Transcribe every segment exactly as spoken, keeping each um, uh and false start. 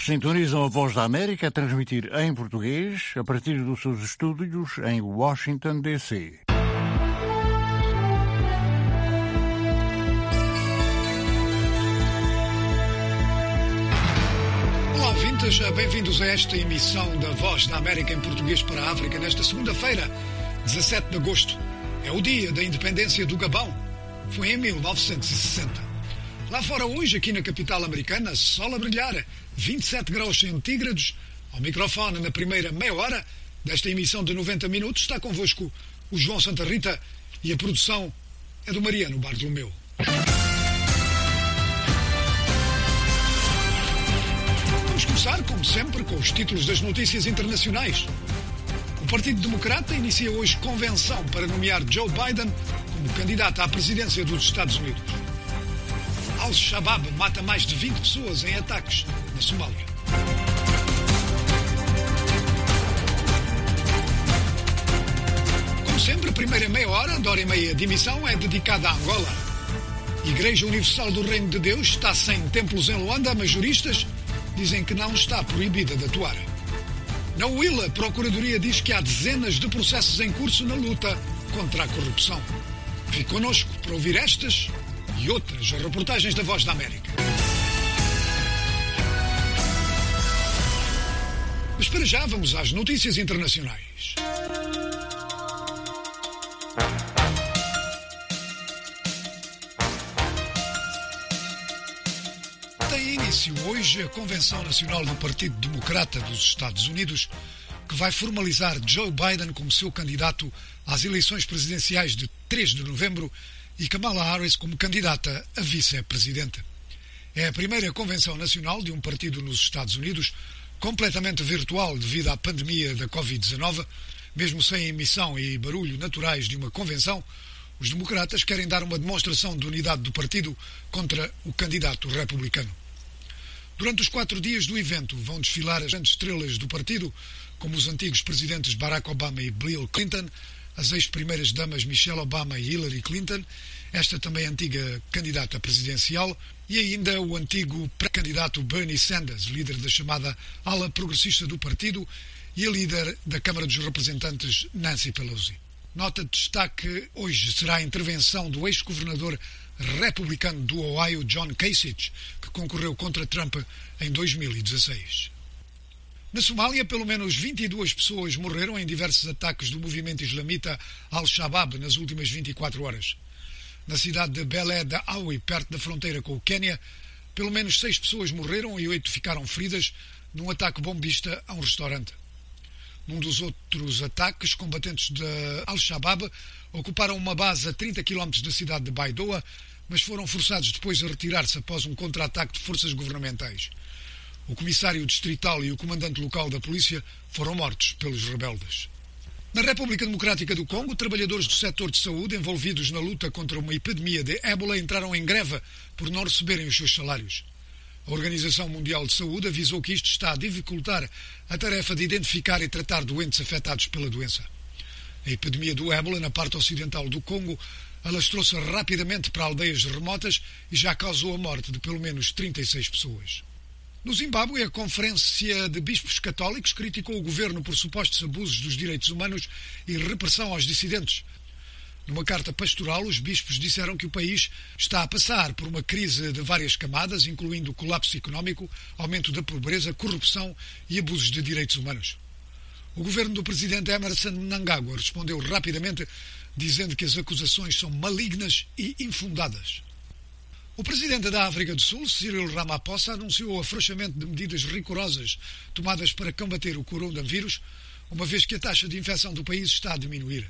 Sintonizam a Voz da América a transmitir em português a partir dos seus estúdios em Washington, D C Olá, ouvintes, bem-vindos a esta emissão da Voz da América em português para a África nesta segunda-feira, dezassete de agosto. É o dia da independência do Gabão. Foi em mil novecentos e sessenta. Lá fora hoje, aqui na capital americana, sol a brilhar, vinte e sete graus centígrados. Ao microfone, na primeira meia hora desta emissão de noventa minutos, está convosco o João Santa Rita e a produção é do Mariano Bartolomeu. Vamos começar, como sempre, com os títulos das notícias internacionais. O Partido Democrata inicia hoje convenção para nomear Joe Biden como candidato à presidência dos Estados Unidos. Al-Shabaab mata mais de vinte pessoas em ataques na Somália. Como sempre, a primeira meia hora, da hora e meia de emissão, é dedicada a Angola. Igreja Universal do Reino de Deus está sem templos em Luanda, mas juristas dizem que não está proibida de atuar. Na U I L A, a Procuradoria diz que há dezenas de processos em curso na luta contra a corrupção. Fique connosco para ouvir estas e outras reportagens da Voz da América. Mas para já vamos às notícias internacionais. Tem início hoje a Convenção Nacional do Partido Democrata dos Estados Unidos, que vai formalizar Joe Biden como seu candidato às eleições presidenciais de três de novembro e Kamala Harris como candidata a vice-presidente. É a primeira convenção nacional de um partido nos Estados Unidos, completamente virtual devido à pandemia da covid dezenove. Mesmo sem emissão e barulho naturais de uma convenção, os democratas querem dar uma demonstração de unidade do partido contra o candidato republicano. Durante os quatro dias do evento vão desfilar as grandes estrelas do partido, como os antigos presidentes Barack Obama e Bill Clinton, as ex-primeiras damas Michelle Obama e Hillary Clinton, esta também antiga candidata presidencial, e ainda o antigo pré-candidato Bernie Sanders, líder da chamada ala progressista do partido, e a líder da Câmara dos Representantes Nancy Pelosi. Nota de destaque hoje será a intervenção do ex-governador republicano do Ohio, John Kasich, que concorreu contra Trump em dois mil e dezasseis. Na Somália, pelo menos vinte e duas pessoas morreram em diversos ataques do movimento islamita Al-Shabaab nas últimas vinte e quatro horas. Na cidade de Belé da Aui, perto da fronteira com o Quênia, pelo menos seis pessoas morreram e oito ficaram feridas num ataque bombista a um restaurante. Num dos outros ataques, combatentes de Al-Shabaab ocuparam uma base a trinta quilómetros da cidade de Baidoa, mas foram forçados depois a retirar-se após um contra-ataque de forças governamentais. O comissário distrital e o comandante local da polícia foram mortos pelos rebeldes. Na República Democrática do Congo, trabalhadores do setor de saúde envolvidos na luta contra uma epidemia de ébola entraram em greve por não receberem os seus salários. A Organização Mundial de Saúde avisou que isto está a dificultar a tarefa de identificar e tratar doentes afetados pela doença. A epidemia do ébola na parte ocidental do Congo alastrou-se rapidamente para aldeias remotas e já causou a morte de pelo menos trinta e seis pessoas. No Zimbábue, a Conferência de Bispos Católicos criticou o governo por supostos abusos dos direitos humanos e repressão aos dissidentes. Numa carta pastoral, os bispos disseram que o país está a passar por uma crise de várias camadas, incluindo colapso económico, aumento da pobreza, corrupção e abusos de direitos humanos. O governo do presidente Emerson Mnangagwa respondeu rapidamente, dizendo que as acusações são malignas e infundadas. O presidente da África do Sul, Cyril Ramaphosa, anunciou o afrouxamento de medidas rigorosas tomadas para combater o coronavírus, uma vez que a taxa de infecção do país está a diminuir.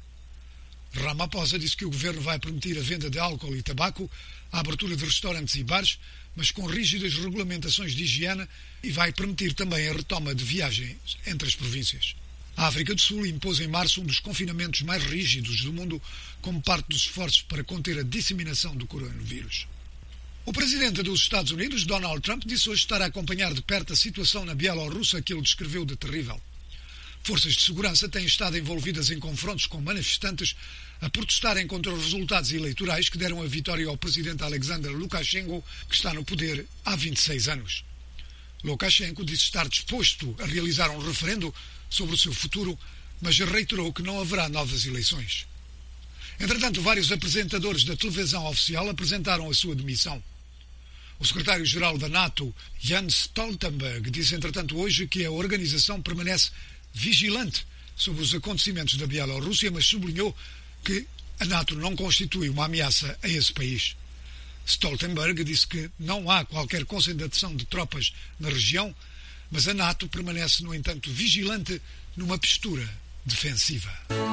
Ramaphosa disse que o governo vai permitir a venda de álcool e tabaco, a abertura de restaurantes e bares, mas com rígidas regulamentações de higiene, e vai permitir também a retoma de viagens entre as províncias. A África do Sul impôs em março um dos confinamentos mais rígidos do mundo como parte dos esforços para conter a disseminação do coronavírus. O presidente dos Estados Unidos, Donald Trump, disse hoje estar a acompanhar de perto a situação na Bielorrússia que ele descreveu de terrível. Forças de segurança têm estado envolvidas em confrontos com manifestantes a protestarem contra os resultados eleitorais que deram a vitória ao presidente Alexander Lukashenko, que está no poder há vinte e seis anos. Lukashenko disse estar disposto a realizar um referendo sobre o seu futuro, mas reiterou que não haverá novas eleições. Entretanto, vários apresentadores da televisão oficial apresentaram a sua demissão. O secretário-geral da NATO, Jens Stoltenberg, disse, entretanto, hoje que a organização permanece vigilante sobre os acontecimentos da Bielorrússia, mas sublinhou que a NATO não constitui uma ameaça a esse país. Stoltenberg disse que não há qualquer concentração de tropas na região, mas a NATO permanece, no entanto, vigilante numa postura defensiva.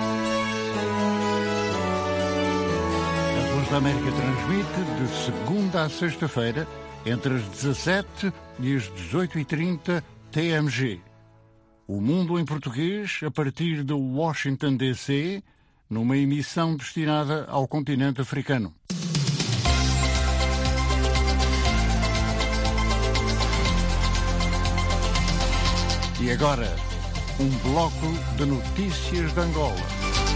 A Voz da América transmite de segunda a sexta-feira, entre as dezassete e as dezoito e trinta T M G. O Mundo em Português, a partir de Washington, D C, numa emissão destinada ao continente africano. E agora, um bloco de notícias de Angola.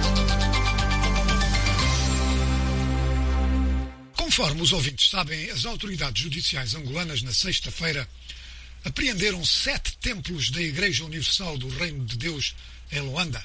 Conforme os ouvintes sabem, as autoridades judiciais angolanas, na sexta-feira, apreenderam sete templos da Igreja Universal do Reino de Deus em Luanda.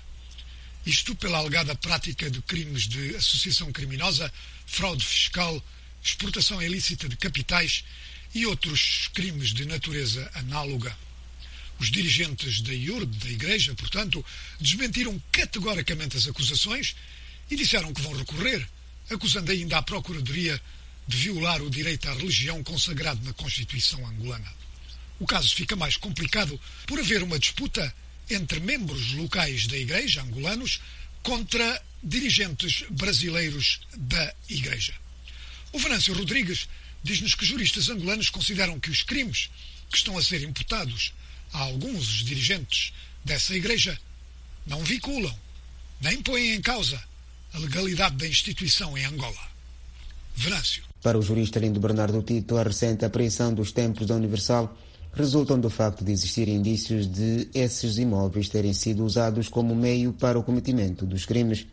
Isto pela alegada prática de crimes de associação criminosa, fraude fiscal, exportação ilícita de capitais e outros crimes de natureza análoga. Os dirigentes da I U R D, da Igreja, portanto, desmentiram categoricamente as acusações e disseram que vão recorrer, acusando ainda a Procuradoria de violar o direito à religião consagrado na Constituição angolana. O caso fica mais complicado por haver uma disputa entre membros locais da Igreja, angolanos, contra dirigentes brasileiros da Igreja. O Venâncio Rodrigues diz-nos que juristas angolanos consideram que os crimes que estão a ser imputados a alguns dos dirigentes dessa Igreja não vinculam, nem põem em causa a legalidade da instituição em Angola. Venâncio. Para o jurista Lindo Bernardo Tito, a recente apreensão dos templos da Universal resultam do facto de existirem indícios de esses imóveis terem sido usados como meio para o cometimento dos crimes.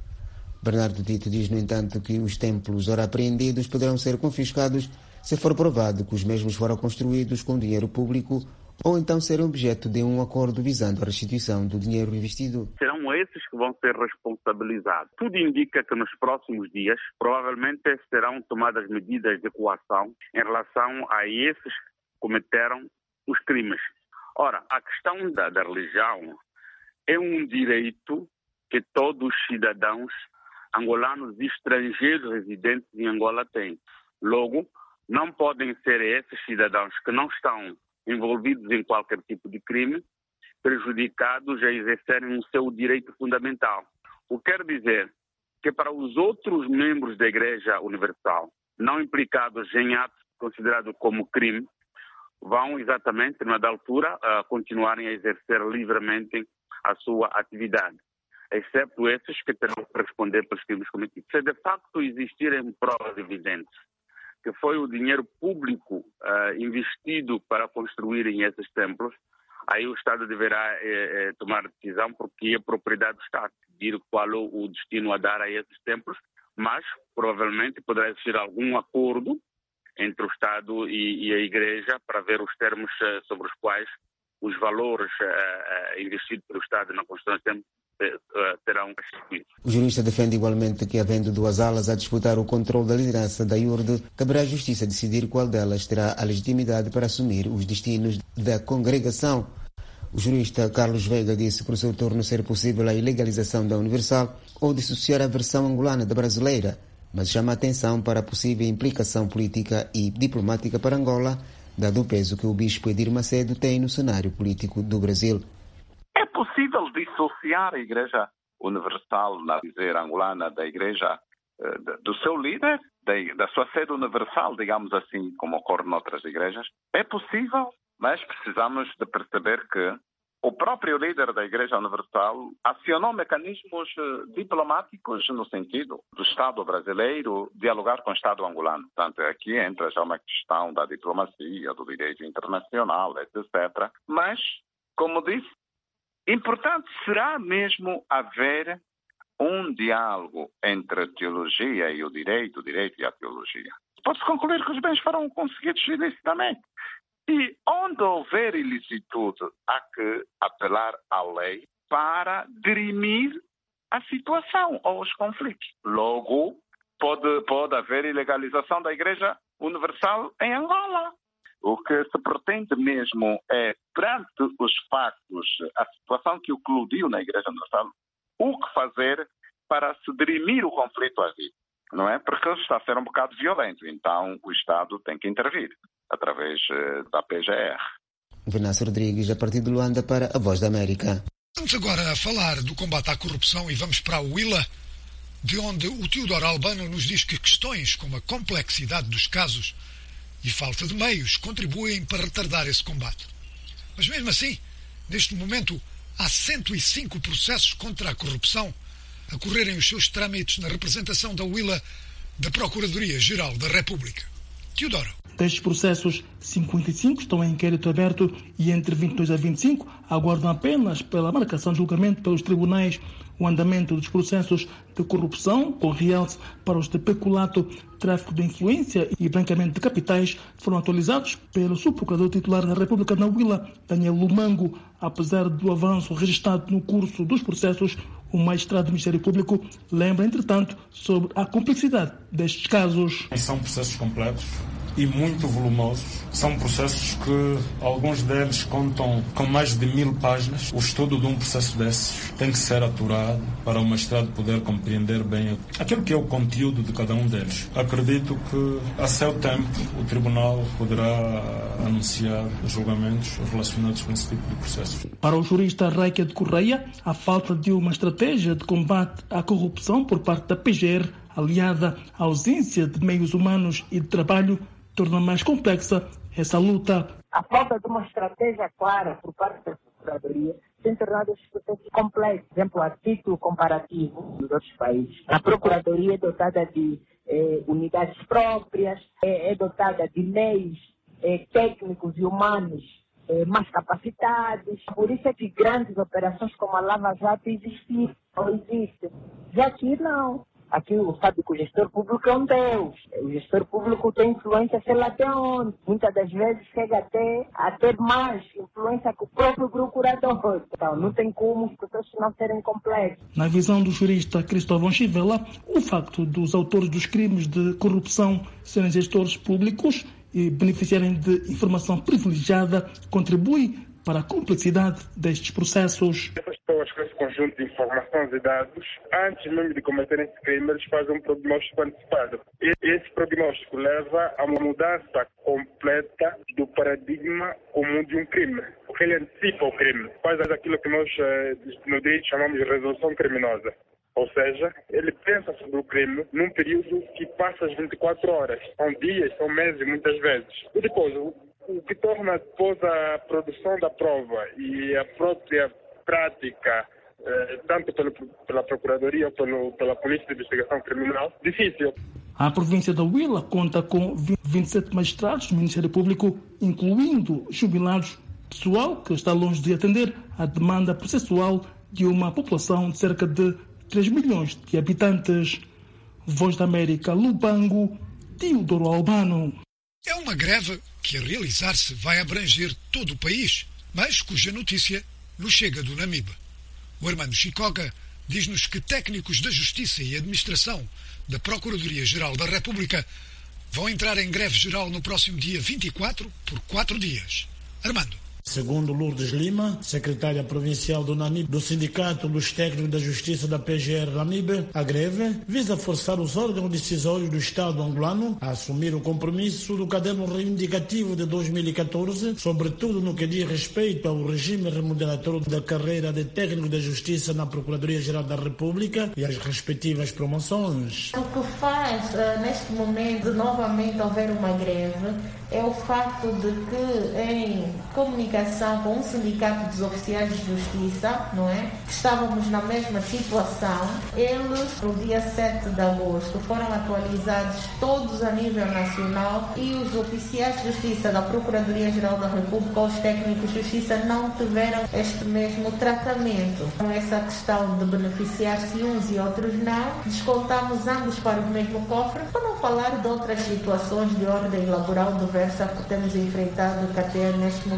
Bernardo Tito diz, no entanto, que os templos ora apreendidos poderão ser confiscados se for provado que os mesmos foram construídos com dinheiro público ou então serem objeto de um acordo visando a restituição do dinheiro investido. Serão esses que vão ser responsabilizados. Tudo indica que nos próximos dias provavelmente serão tomadas medidas de coação em relação a esses que cometeram os crimes. Ora, a questão da, da religião é um direito que todos os cidadãos angolanos e estrangeiros residentes em Angola têm. Logo, não podem ser esses cidadãos que não estão envolvidos em qualquer tipo de crime, prejudicados a exercerem o seu direito fundamental. O que quer dizer que para os outros membros da Igreja Universal, não implicados em atos considerados como crime, vão exatamente, numa da altura, uh, continuarem a exercer livremente a sua atividade, exceto esses que terão que responder pelos crimes cometidos. Se de facto existirem provas evidentes que foi o dinheiro público uh, investido para construírem esses templos, aí o Estado deverá eh, eh, tomar decisão, porque é propriedade do Estado decidir qual o destino a dar a esses templos, mas provavelmente poderá existir algum acordo entre o Estado e, e a Igreja para ver os termos uh, sobre os quais os valores uh, uh, investidos pelo Estado na construção dos templos terão restituído. O jurista defende igualmente que, havendo duas alas a disputar o controle da liderança da I U R D, caberá à Justiça decidir qual delas terá a legitimidade para assumir os destinos da congregação. O jurista Carlos Veiga disse por seu turno ser possível a ilegalização da Universal ou dissociar a versão angolana da brasileira, mas chama a atenção para a possível implicação política e diplomática para Angola, dado o peso que o bispo Edir Macedo tem no cenário político do Brasil. É possível dissociar a Igreja Universal, na dizer angolana, da Igreja, do seu líder, da sua sede universal, digamos assim, como ocorre noutras igrejas? É possível, mas precisamos de perceber que o próprio líder da Igreja Universal acionou mecanismos diplomáticos no sentido do Estado brasileiro dialogar com o Estado angolano. Portanto, aqui entra já uma questão da diplomacia, do direito internacional, etcétera. Mas, como disse, importante será mesmo haver um diálogo entre a teologia e o direito, o direito e a teologia. Pode-se concluir que os bens foram conseguidos ilicitamente. E onde quando houver ilicitude, há que apelar à lei para dirimir a situação ou os conflitos. Logo, pode, pode haver ilegalização da Igreja Universal em Angola. O que se pretende mesmo é, perante os factos, a situação que ocluiu na Igreja Universal, o que fazer para se dirimir o conflito havido, não é? Porque está a ser um bocado violento, então o Estado tem que intervir através da P G R. Venâncio Rodrigues, a partir de Luanda, para a Voz da América. Vamos agora falar do combate à corrupção e vamos para o Huila, de onde o Teodoro Albano nos diz que questões como a complexidade dos casos e falta de meios contribuem para retardar esse combate. Mas mesmo assim, neste momento, há cento e cinco processos contra a corrupção a correrem os seus trâmites na representação da Huila da Procuradoria-Geral da República. Teodoro. Destes processos, cinquenta e cinco estão em inquérito aberto e entre vinte e dois a vinte e cinco aguardam apenas pela marcação de julgamento pelos tribunais. O andamento dos processos de corrupção, com realce para os de peculato, tráfico de influência e branqueamento de capitais, foram atualizados pelo subprocurador titular da República na Huila, Daniel Lumango. Apesar do avanço registrado no curso dos processos, o magistrado do Ministério Público lembra, entretanto, sobre a complexidade destes casos. São processos complexos e muito volumosos. São processos que alguns deles contam com mais de mil páginas. O estudo de um processo desses tem que ser aturado para o magistrado poder compreender bem aquilo que é o conteúdo de cada um deles. Acredito que, a seu tempo, o Tribunal poderá anunciar os julgamentos relacionados com esse tipo de processos. Para o jurista Raika de Correia, a falta de uma estratégia de combate à corrupção por parte da P G R, aliada à ausência de meios humanos e de trabalho, torna mais complexa essa luta. A falta de uma estratégia clara por parte da Procuradoria tem tornado os processos complexos. Por exemplo, a título comparativo dos outros países. A Procuradoria é dotada de eh, unidades próprias, é, é dotada de meios eh, técnicos e humanos eh, mais capacitados. Por isso é que grandes operações como a Lava Jato existem ou existem. Já aqui não. Aqui sabe que o gestor público é um Deus. O gestor público tem influência, sei lá até onde. Muitas das vezes chega até a ter mais influência que o próprio procurador. Então, não tem como os processos não serem complexos. Na visão do jurista Cristóvão Chivela, o facto dos autores dos crimes de corrupção serem gestores públicos e beneficiarem de informação privilegiada contribui para a complexidade destes processos. Essas pessoas com esse conjunto de informações e dados, antes mesmo de cometerem esse crime, eles fazem um prognóstico antecipado. E esse prognóstico leva a uma mudança completa do paradigma comum de um crime. Porque ele antecipa o crime, faz aquilo que nós no direito chamamos de resolução criminosa. Ou seja, ele pensa sobre o crime num período que passa as vinte e quatro horas. São dias, são meses muitas vezes. E depois, o, o que torna depois a produção da prova e a própria prática, eh, tanto pelo, pela Procuradoria ou pelo, pela Polícia de Investigação Criminal, difícil. A província da Huila conta com vinte e sete magistrados do Ministério Público, incluindo jubilados, pessoal que está longe de atender a demanda processual de uma população de cerca de três milhões de habitantes. Voz da América, Lubango, Teodoro Albano. É uma greve que, a realizar-se, vai abranger todo o país, mas cuja notícia nos chega do Namibe. O Armando Chicoga diz-nos que técnicos da Justiça e Administração da Procuradoria-Geral da República vão entrar em greve geral no próximo dia vinte e quatro, por quatro dias. Armando. Segundo Lourdes Lima, secretária provincial do Namibe, do Sindicato dos Técnicos da Justiça da P G R Namibe, a greve visa forçar os órgãos decisórios do Estado angolano a assumir o compromisso do caderno reivindicativo de dois mil e catorze, sobretudo no que diz respeito ao regime remuneratório da carreira de técnico da Justiça na Procuradoria-Geral da República e as respectivas promoções. O que faz, uh, neste momento, de novamente haver uma greve é o facto de que, em comunicação com um sindicato dos oficiais de justiça, não é? Estávamos na mesma situação. Eles, no dia sete de agosto, foram atualizados todos a nível nacional e os oficiais de justiça da Procuradoria-Geral da República, os técnicos de justiça, não tiveram este mesmo tratamento. Com essa questão de beneficiar-se uns e outros não, descontamos ambos para o mesmo cofre, para não falar de outras situações de ordem laboral diversa que temos enfrentado que até neste momento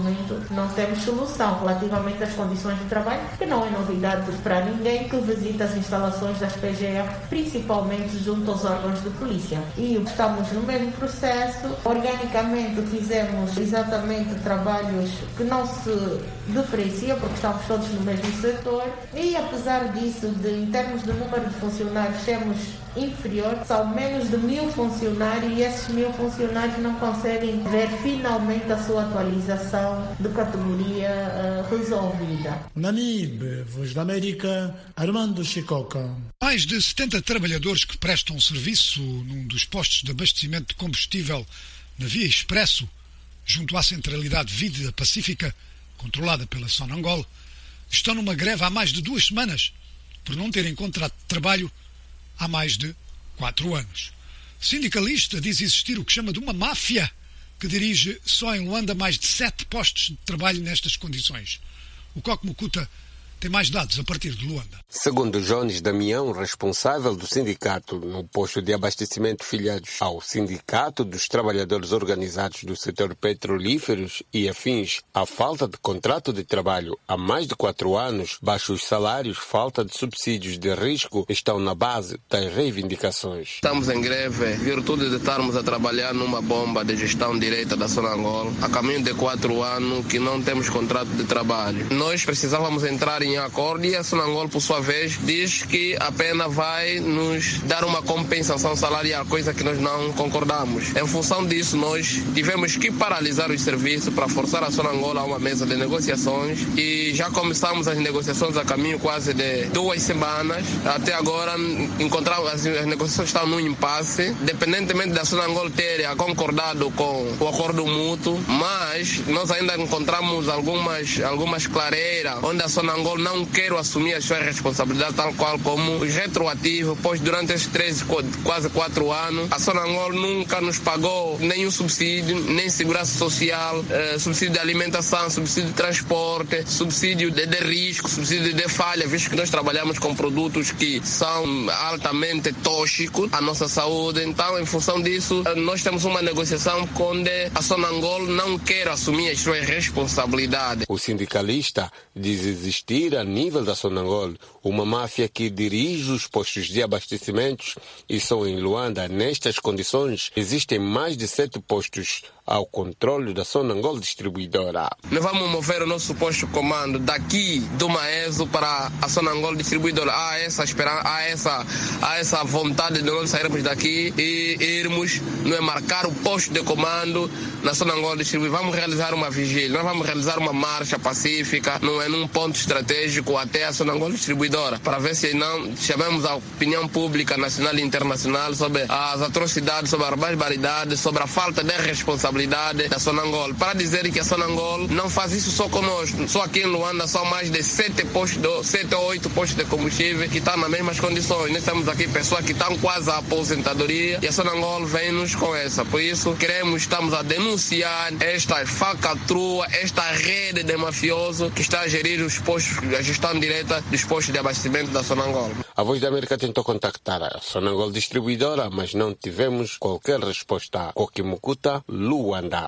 momento não temos solução relativamente às condições de trabalho, que não é novidade para ninguém que visita as instalações das P G R, principalmente junto aos órgãos de polícia. E estamos no mesmo processo. Organicamente fizemos exatamente trabalhos que não se diferenciam, porque estamos todos no mesmo setor, e apesar disso, de, em termos de número de funcionários, temos inferior, são menos de mil funcionários e esses mil funcionários não conseguem ver finalmente a sua atualização de categoria uh, resolvida. Namibe, Voz da América, Armando Chicoca. Mais de setenta trabalhadores que prestam serviço num dos postos de abastecimento de combustível na Via Expresso, junto à centralidade Vida Pacífica, controlada pela Sonangol, estão numa greve há mais de duas semanas por não terem contrato de trabalho há mais de quatro anos. O sindicalista diz existir o que chama de uma máfia que dirige só em Luanda mais de sete postos de trabalho nestas condições. O Coque Mucuta tem mais dados a partir de Luanda. Segundo Jones Damião, responsável do sindicato no posto de abastecimento filiados ao Sindicato dos Trabalhadores Organizados do Setor Petrolíferos e afins, a falta de contrato de trabalho há mais de quatro anos, baixos salários, falta de subsídios de risco estão na base das reivindicações. Estamos em greve, virtude de estarmos a trabalhar numa bomba de gestão direita da Sonangol, a caminho de quatro anos que não temos contrato de trabalho. Nós precisávamos entrar em em acordo e a Sonangol, por sua vez, diz que a pena vai nos dar uma compensação salarial, coisa que nós não concordamos. Em função disso, nós tivemos que paralisar os serviços para forçar a Sonangol a uma mesa de negociações e já começamos as negociações a caminho quase de duas semanas. Até agora, encontramos, as negociações estão num impasse, independentemente da Sonangol ter concordado com o acordo mútuo, mas nós ainda encontramos algumas, algumas clareiras onde a Sonangol não quer assumir as suas responsabilidades, tal qual como os retroativos, pois durante esses três, quase quatro anos, a Sonangol nunca nos pagou nenhum subsídio, nem segurança social, eh, subsídio de alimentação, subsídio de transporte, subsídio de, de risco, subsídio de falha, visto que nós trabalhamos com produtos que são altamente tóxicos à nossa saúde. Então, em função disso, nós temos uma negociação onde a Sonangol não quer assumir as suas responsabilidades. O sindicalista diz existir a nível da Sonangol uma máfia que dirige os postos de abastecimentos e só em Luanda, nestas condições, existem mais de sete postos ao controle da Sonangol Distribuidora. Nós vamos mover o nosso posto de comando daqui do Maeso para a Sonangol Distribuidora. Há essa esperança, há essa, há essa vontade de nós sairmos daqui e irmos, não é, marcar o posto de comando na Sonangol Distribuidora. Vamos realizar uma vigília, nós vamos realizar uma marcha pacífica, não é, num ponto estratégico até a Sonangol Distribuidora, para ver se não chamamos a opinião pública nacional e internacional sobre as atrocidades, sobre as barbaridades, sobre a falta de responsabilidade da Sonangol, para dizer que a Sonangol não faz isso só conosco. Só aqui em Luanda são mais de sete postos, de, sete ou oito postos de combustível que estão nas mesmas condições. Nós temos aqui pessoas que estão quase à aposentadoria e a Sonangol vem-nos com essa. Por isso, queremos, estamos a denunciar esta falcatrua, esta rede de mafiosos que está a gerir os postos, a gestão direta dos postos de abastecimento da Sonangol. A Voz da América tentou contactar a Sonangol Distribuidora, mas não tivemos qualquer resposta. Coque Mucuta, Luanda.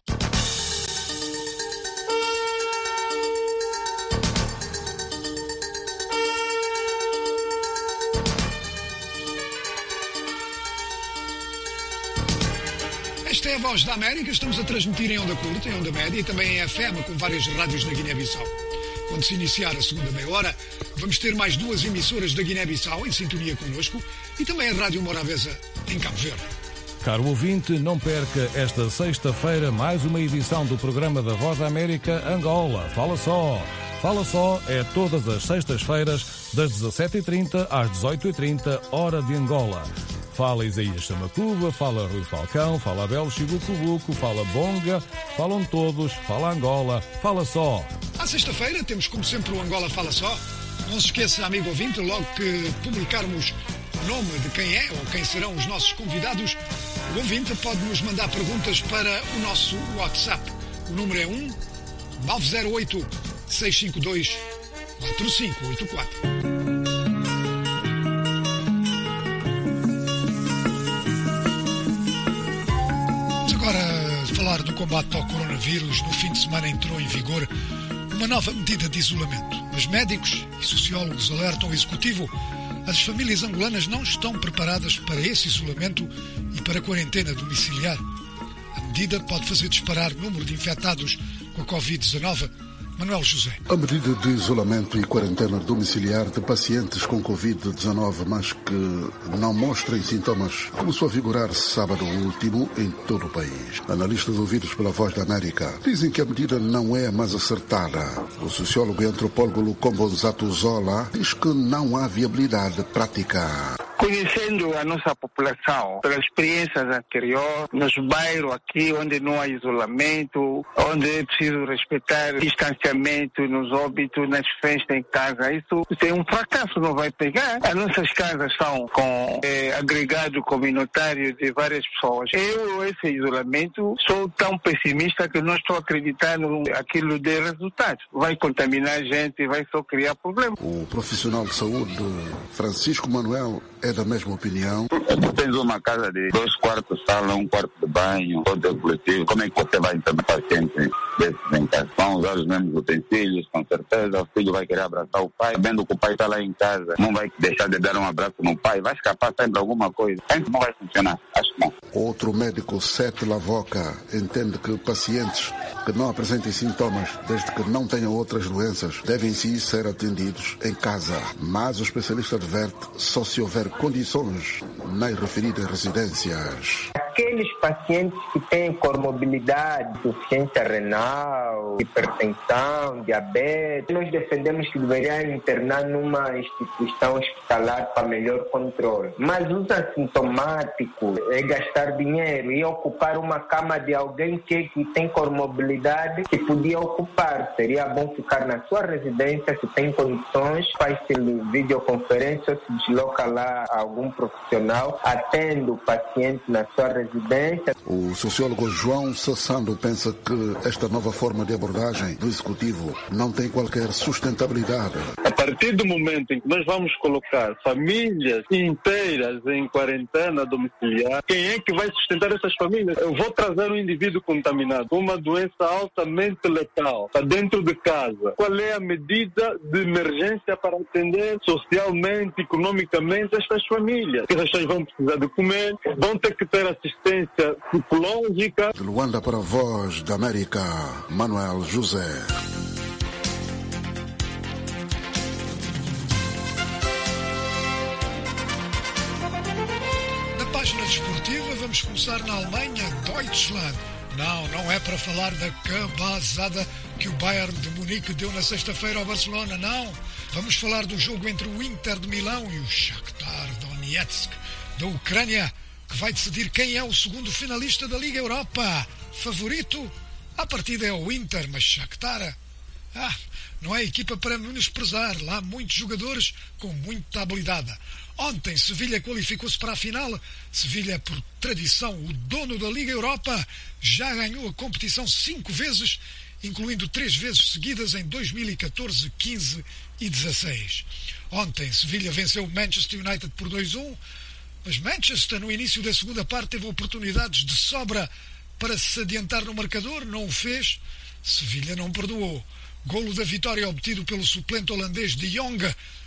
Esta é a Voz da América, estamos a transmitir em onda curta, em onda média e também em F M com várias rádios na Guiné-Bissau. Quando se iniciar a segunda meia hora, vamos ter mais duas emissoras da Guiné-Bissau em sintonia connosco e também a Rádio Morabeza em Cabo Verde. Caro ouvinte, não perca esta sexta-feira mais uma edição do programa da Voz da América Angola. Fala só! Fala só é todas as sextas-feiras das dezassete e trinta às dezoito e trinta, hora de Angola. Fala Isaías Samacuba, fala Rui Falcão, fala Abel Chibucubuco, fala Bonga, falam todos, fala Angola, fala só. À sexta-feira temos, como sempre, o Angola Fala Só. Não se esqueça, amigo ouvinte, logo que publicarmos o nome de quem é ou quem serão os nossos convidados, o ouvinte pode nos mandar perguntas para o nosso WhatsApp. O número é um nove zero oito, seis cinco dois, quatro cinco oito quatro. Agora falar do no combate ao coronavírus, no fim de semana entrou em vigor uma nova medida de isolamento. Mas médicos e sociólogos alertam o Executivo. As famílias angolanas não estão preparadas para esse isolamento e para a quarentena domiciliar. A medida pode fazer disparar o número de infectados com a covid dezenove. Manuel José. A medida de isolamento e quarentena domiciliar de pacientes com covid dezenove, mas que não mostrem sintomas, começou a vigorar sábado último em todo o país. Analistas ouvidos pela Voz da América dizem que a medida não é a mais acertada. O sociólogo e antropólogo Lukombo Zatuzola diz que não há viabilidade prática. Conhecendo a nossa população, pelas experiências anteriores, nos bairros aqui onde não há isolamento, onde é preciso respeitar distanciamento nos óbitos, nas festas em casa, isso é um fracasso, não vai pegar. As nossas casas estão com é, agregado comunitário de várias pessoas. Eu, esse isolamento, sou tão pessimista que não estou acreditando aquilo de resultados. Vai contaminar a gente, vai só criar problemas. O profissional de saúde, Francisco Manuel, é da mesma opinião. Tu tens uma casa de dois quartos, sala, um quarto de banho, todo é coletivo. Como é que você vai internar pacientes desses em casa? Vão usar os mesmos utensílios, com certeza. O filho vai querer abraçar o pai, vendo que o pai está lá em casa. Não vai deixar de dar um abraço no pai, vai escapar sempre alguma coisa. Então não vai funcionar, acho que não. Outro médico, Sete Lavoca, entende que pacientes que não apresentem sintomas, desde que não tenham outras doenças, devem sim ser atendidos em casa. Mas o especialista adverte só se houver condições nas referidas residências. Aqueles pacientes que têm comorbidade, insuficiência renal, hipertensão, diabetes, nós defendemos que deveriam internar numa instituição hospitalar para melhor controle. Mas os assintomáticos é gastar dinheiro e ocupar uma cama de alguém que, que tem comorbidade que podia ocupar. Seria bom ficar na sua residência, se tem condições, faz-se videoconferência, se desloca lá algum profissional, atende o paciente na sua residência. O sociólogo João Sassando pensa que esta nova forma de abordagem do Executivo não tem qualquer sustentabilidade. A partir do momento em que nós vamos colocar famílias inteiras em quarentena domiciliar, quem é que vai sustentar essas famílias? Eu vou trazer um indivíduo contaminado com uma doença altamente letal para dentro de casa. Qual é a medida de emergência para atender socialmente, economicamente estas famílias? Essas pessoas vão precisar de comer, vão ter que ter assistência psicológica. De Luanda para a Voz da América, Manuel José. Na página desportiva vamos começar na Alemanha, Deutschland. Não, não é para falar da cabazada que o Bayern de Munique deu na sexta-feira ao Barcelona, não. Vamos falar do jogo entre o Inter de Milão e o Shakhtar Donetsk da Ucrânia, que vai decidir quem é o segundo finalista da Liga Europa. Favorito? A partida é o Inter, mas Shakhtar, ah, não é equipa para menosprezar. Lá há muitos jogadores com muita habilidade. Ontem, Sevilha qualificou-se para a final. Sevilha, por tradição, o dono da Liga Europa, já ganhou a competição cinco vezes, incluindo três vezes seguidas em dois mil e catorze, quinze e dezasseis. Ontem, Sevilha venceu o Manchester United por dois a um, mas Manchester, no início da segunda parte, teve oportunidades de sobra para se adiantar no marcador, não o fez. Sevilha não perdoou. Golo da vitória obtido pelo suplente holandês de Jong,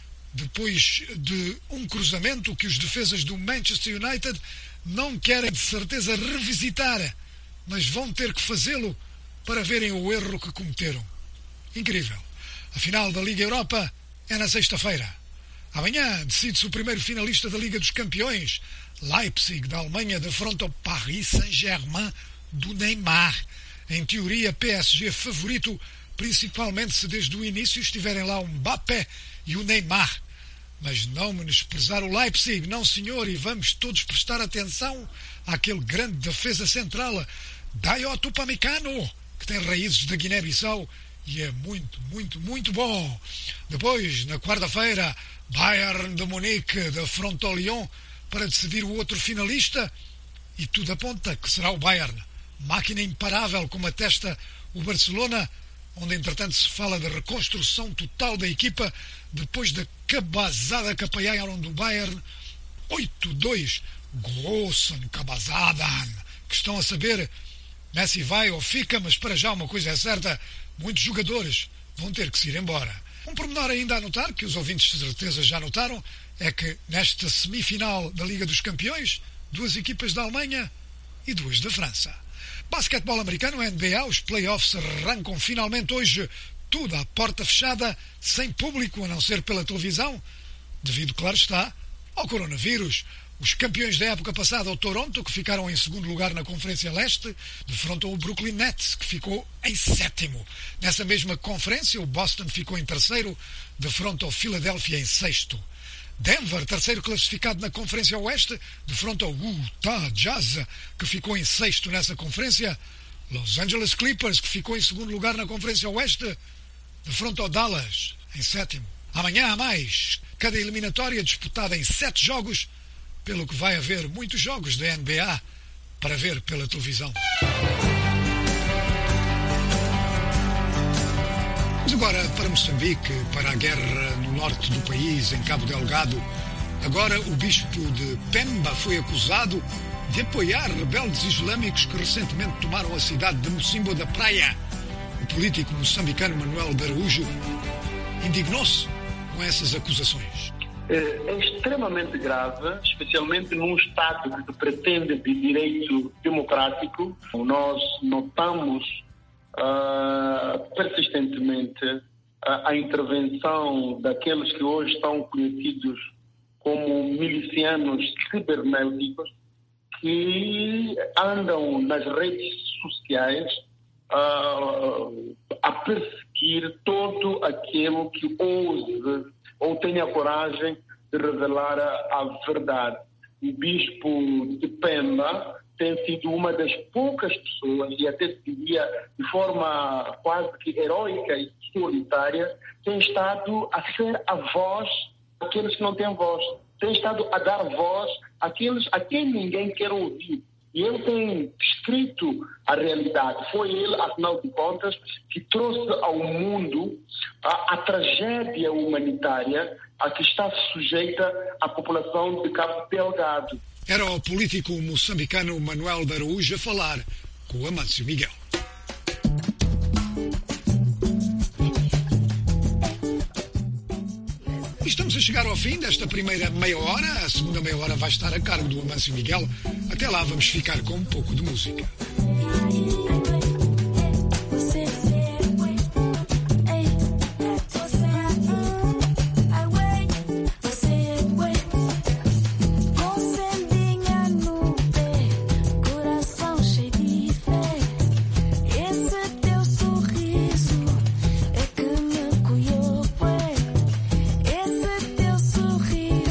depois de um cruzamento que os defesas do Manchester United não querem de certeza revisitar, mas vão ter que fazê-lo para verem o erro que cometeram. Incrível. A final da Liga Europa é na sexta-feira. Amanhã decide-se o primeiro finalista da Liga dos Campeões. Leipzig, da Alemanha, defronta o Paris Saint-Germain do Neymar. Em teoria, P S G favorito, principalmente se desde o início estiverem lá o Mbappé e o Neymar. Mas não menosprezar o Leipzig, não senhor, e vamos todos prestar atenção àquele grande defesa central, Dayot Upamecano, que tem raízes da Guiné-Bissau e é muito, muito, muito bom. Depois, na quarta-feira, Bayern de Munique defronta o Lyon para decidir o outro finalista, e tudo aponta que será o Bayern. Máquina imparável como atesta o Barcelona, onde entretanto se fala de reconstrução total da equipa depois da cabazada que apanharam do Bayern. oito a dois, Grossen Kabazadan, que estão a saber Messi vai ou fica, mas para já uma coisa é certa, muitos jogadores vão ter que se ir embora. Um pormenor ainda a notar, que os ouvintes de certeza já notaram, é que nesta semifinal da Liga dos Campeões, duas equipas da Alemanha e duas da França. Basquetebol americano, N B A, os playoffs arrancam finalmente hoje, tudo à porta fechada, sem público, a não ser pela televisão, devido, claro está, ao coronavírus. Os campeões da época passada, o Toronto, que ficaram em segundo lugar na Conferência Leste, defrontam o Brooklyn Nets, que ficou em sétimo. Nessa mesma conferência, o Boston ficou em terceiro, defronta o Philadelphia em sexto. Denver, terceiro classificado na Conferência Oeste, defronta o Utah Jazz, que ficou em sexto nessa conferência. Los Angeles Clippers, que ficou em segundo lugar na Conferência Oeste, defronta o Dallas em sétimo. Amanhã há mais. Cada eliminatória disputada em sete jogos, pelo que vai haver muitos jogos da N B A para ver pela televisão. Mas agora para Moçambique, para a guerra no norte do país, em Cabo Delgado. Agora o bispo de Pemba foi acusado de apoiar rebeldes islâmicos que recentemente tomaram a cidade de Mocimbo da Praia. O político moçambicano Manuel de Araújo indignou-se com essas acusações. É extremamente grave, especialmente num Estado que pretende de direito democrático. Nós notamos uh, persistentemente uh, a intervenção daqueles que hoje estão conhecidos como milicianos cibernéticos, que andam nas redes sociais uh, a perseguir todo aquele que ouse ou tenha a coragem de revelar a, a verdade. O bispo de Pemba tem sido uma das poucas pessoas, e até diria de forma quase que heróica e solitária, tem estado a ser a voz daqueles que não têm voz. Tem estado a dar voz àqueles a quem ninguém quer ouvir. E ele tem descrito a realidade. Foi ele, afinal de contas, que trouxe ao mundo a, a tragédia humanitária a que está sujeita a população de Cabo Delgado. Era o político moçambicano Manuel de Araújo a falar com o Amâncio Miguel. Estamos a chegar ao fim desta primeira meia hora. A segunda meia hora vai estar a cargo do Amâncio Miguel. Até lá vamos ficar com um pouco de música.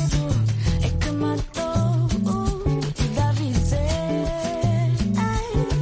David said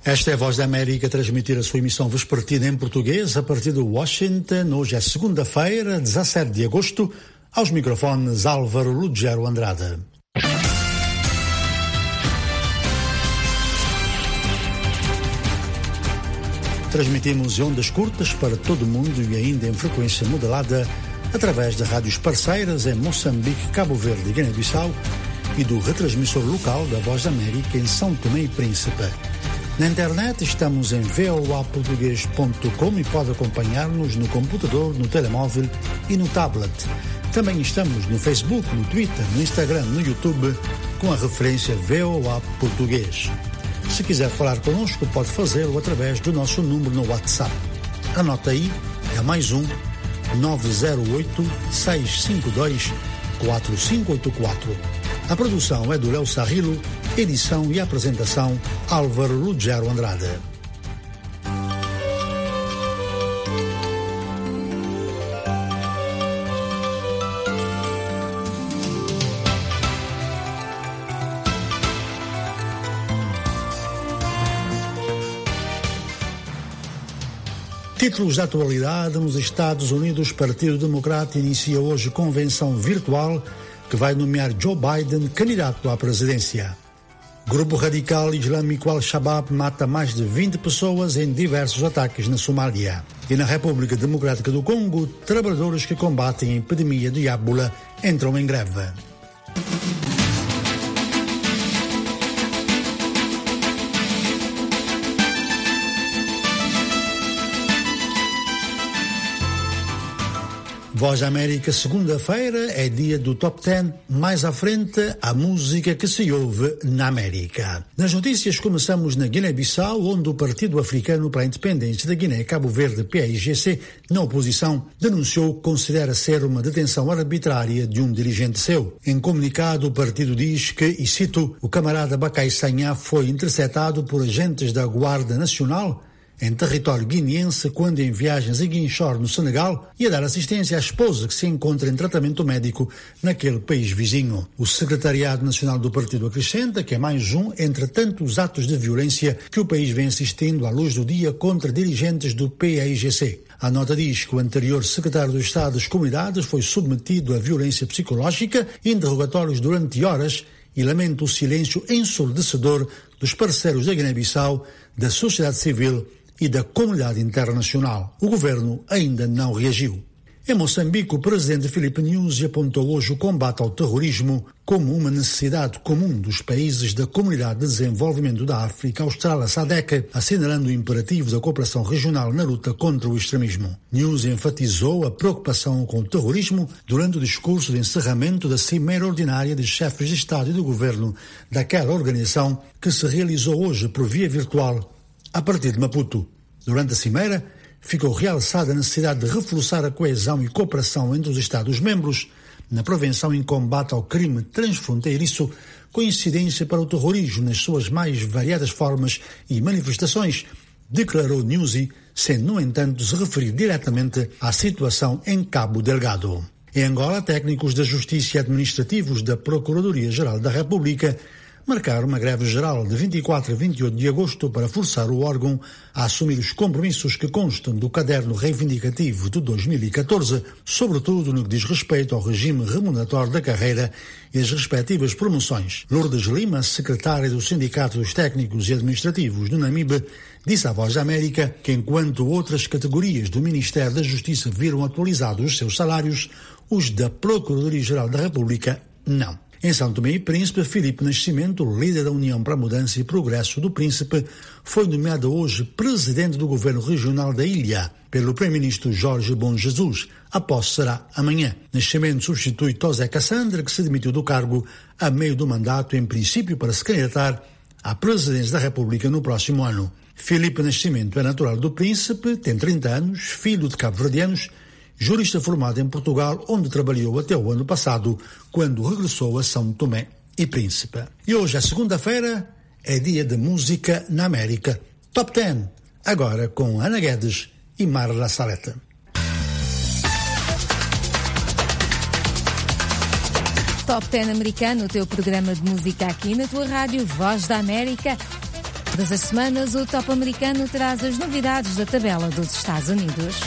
Esta é a Voz da América a transmitir a sua emissão vespertina em português a partir de Washington. Hoje é segunda-feira, dezassete de agosto. Aos microfones, Álvaro Lugero Andrade. Transmitimos em ondas curtas para todo o mundo e ainda em frequência modulada através de rádios parceiras em Moçambique, Cabo Verde e Guiné-Bissau e do retransmissor local da Voz da América em São Tomé e Príncipe. Na internet estamos em v o a português ponto com e pode acompanhar-nos no computador, no telemóvel e no tablet. Também estamos no Facebook, no Twitter, no Instagram, no YouTube com a referência V O A Português. Se quiser falar connosco, pode fazê-lo através do nosso número no WhatsApp. Anota aí, é mais um nove zero oito, seis cinco dois, quatro cinco oito quatro. A produção é do Léo Sarrilo, edição e apresentação Álvaro Lugero Andrade. Títulos da atualidade. Nos Estados Unidos, o Partido Democrata inicia hoje convenção virtual que vai nomear Joe Biden candidato à presidência. Grupo radical islâmico Al-Shabaab mata mais de vinte pessoas em diversos ataques na Somália. E na República Democrática do Congo, trabalhadores que combatem a epidemia de ébola entram em greve. Voz América, segunda-feira é dia do Top dez, mais à frente a música que se ouve na América. Nas notícias começamos na Guiné-Bissau, onde o Partido Africano para a Independência da Guiné Cabo Verde, P A I G C, na oposição, denunciou que considera ser uma detenção arbitrária de um dirigente seu. Em comunicado, o partido diz que, e cito, o camarada Bacai Sanhá foi interceptado por agentes da Guarda Nacional em território guineense quando em viagens a Guinchor, no Senegal, e a dar assistência à esposa que se encontra em tratamento médico naquele país vizinho. O Secretariado Nacional do Partido acrescenta que é mais um entre tantos atos de violência que o país vem assistindo à luz do dia contra dirigentes do P A I G C. A nota diz que o anterior secretário do Estado das Comunidades foi submetido a violência psicológica e interrogatórios durante horas e lamenta o silêncio ensurdecedor dos parceiros da Guiné-Bissau, da sociedade civil e da comunidade internacional. O governo ainda não reagiu. Em Moçambique, o presidente Filipe Nyusi apontou hoje o combate ao terrorismo como uma necessidade comum dos países da Comunidade de Desenvolvimento da África Austral, a SADC, assinalando o imperativo da cooperação regional na luta contra o extremismo. Nyusi enfatizou a preocupação com o terrorismo durante o discurso de encerramento da Cimeira Ordinária de Chefes de Estado e do Governo daquela organização que se realizou hoje por via virtual a partir de Maputo. Durante a cimeira, ficou realçada a necessidade de reforçar a coesão e cooperação entre os Estados-membros na prevenção e combate ao crime transfronteiriço, com incidência para o terrorismo nas suas mais variadas formas e manifestações, declarou Nyusi, sem, no entanto, se referir diretamente à situação em Cabo Delgado. Em Angola, técnicos da Justiça e administrativos da Procuradoria-Geral da República marcaram uma greve geral de vinte e quatro a vinte e oito de agosto para forçar o órgão a assumir os compromissos que constam do caderno reivindicativo de dois mil e catorze, sobretudo no que diz respeito ao regime remuneratório da carreira e as respectivas promoções. Lourdes Lima, secretária do Sindicato dos Técnicos e Administrativos do Namibe, disse à Voz da América que enquanto outras categorias do Ministério da Justiça viram atualizados os seus salários, os da Procuradoria-Geral da República não. Em São Tomé e Príncipe, Filipe Nascimento, líder da União para a Mudança e Progresso do Príncipe, foi nomeado hoje presidente do governo regional da ilha pelo primeiro-ministro Jorge Bom Jesus. A posse será amanhã. Nascimento substitui Tosé Cassandra, que se demitiu do cargo a meio do mandato, em princípio para se candidatar à presidência da República no próximo ano. Filipe Nascimento é natural do Príncipe, tem trinta anos, filho de cabo-verdianos, jurista formado em Portugal, onde trabalhou até o ano passado, quando regressou a São Tomé e Príncipe. E hoje, é segunda-feira, é dia de música na América. Top dez, agora com Ana Guedes e Marla Saleta. Top dez americano, o teu programa de música aqui na tua rádio Voz da América. Todas as semanas, o Top Americano traz as novidades da tabela dos Estados Unidos.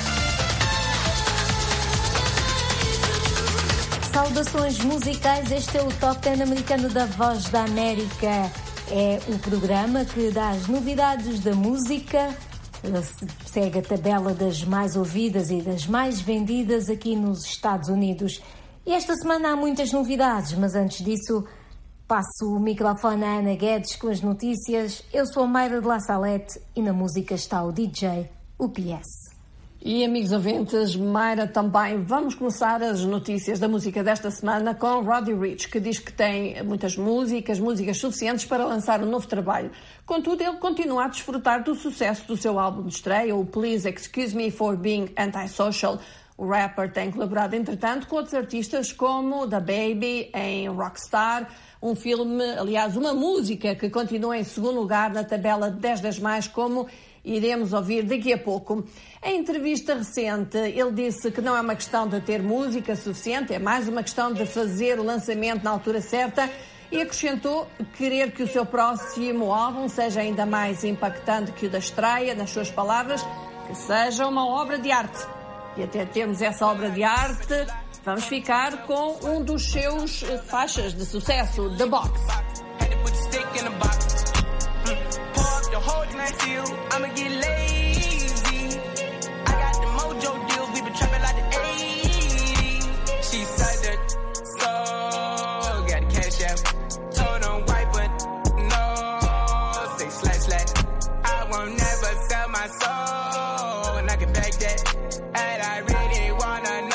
Saudações musicais, este é o Top dez americano da Voz da América. É o programa que dá as novidades da música, segue a tabela das mais ouvidas e das mais vendidas aqui nos Estados Unidos. E esta semana há muitas novidades, mas antes disso passo o microfone à Ana Guedes com as notícias. Eu sou a Mayra de La Salette e na música está o D J, o P S. E amigos ouvintes, Mayra também. Vamos começar as notícias da música desta semana com Roddy Ricch, que diz que tem muitas músicas, músicas suficientes para lançar um novo trabalho. Contudo, ele continua a desfrutar do sucesso do seu álbum de estreia, o Please Excuse Me for Being Antisocial. O rapper tem colaborado, entretanto, com outros artistas como Da Baby em Rockstar, um filme, aliás, uma música que continua em segundo lugar na tabela dez das mais, como iremos ouvir daqui a pouco. Em entrevista recente, ele disse que não é uma questão de ter música suficiente, é mais uma questão de fazer o lançamento na altura certa, e acrescentou querer que o seu próximo álbum seja ainda mais impactante que o da estreia, nas suas palavras, que seja uma obra de arte. E até termos essa obra de arte, vamos ficar com um dos seus faixas de sucesso, The Box. The whole night feel I'ma get lazy. I got the mojo deals, we been trapping like the eighties. She said that so got the cash out. Told them white but no, say slash slash. I won't never sell my soul, and I can back that. And I really wanna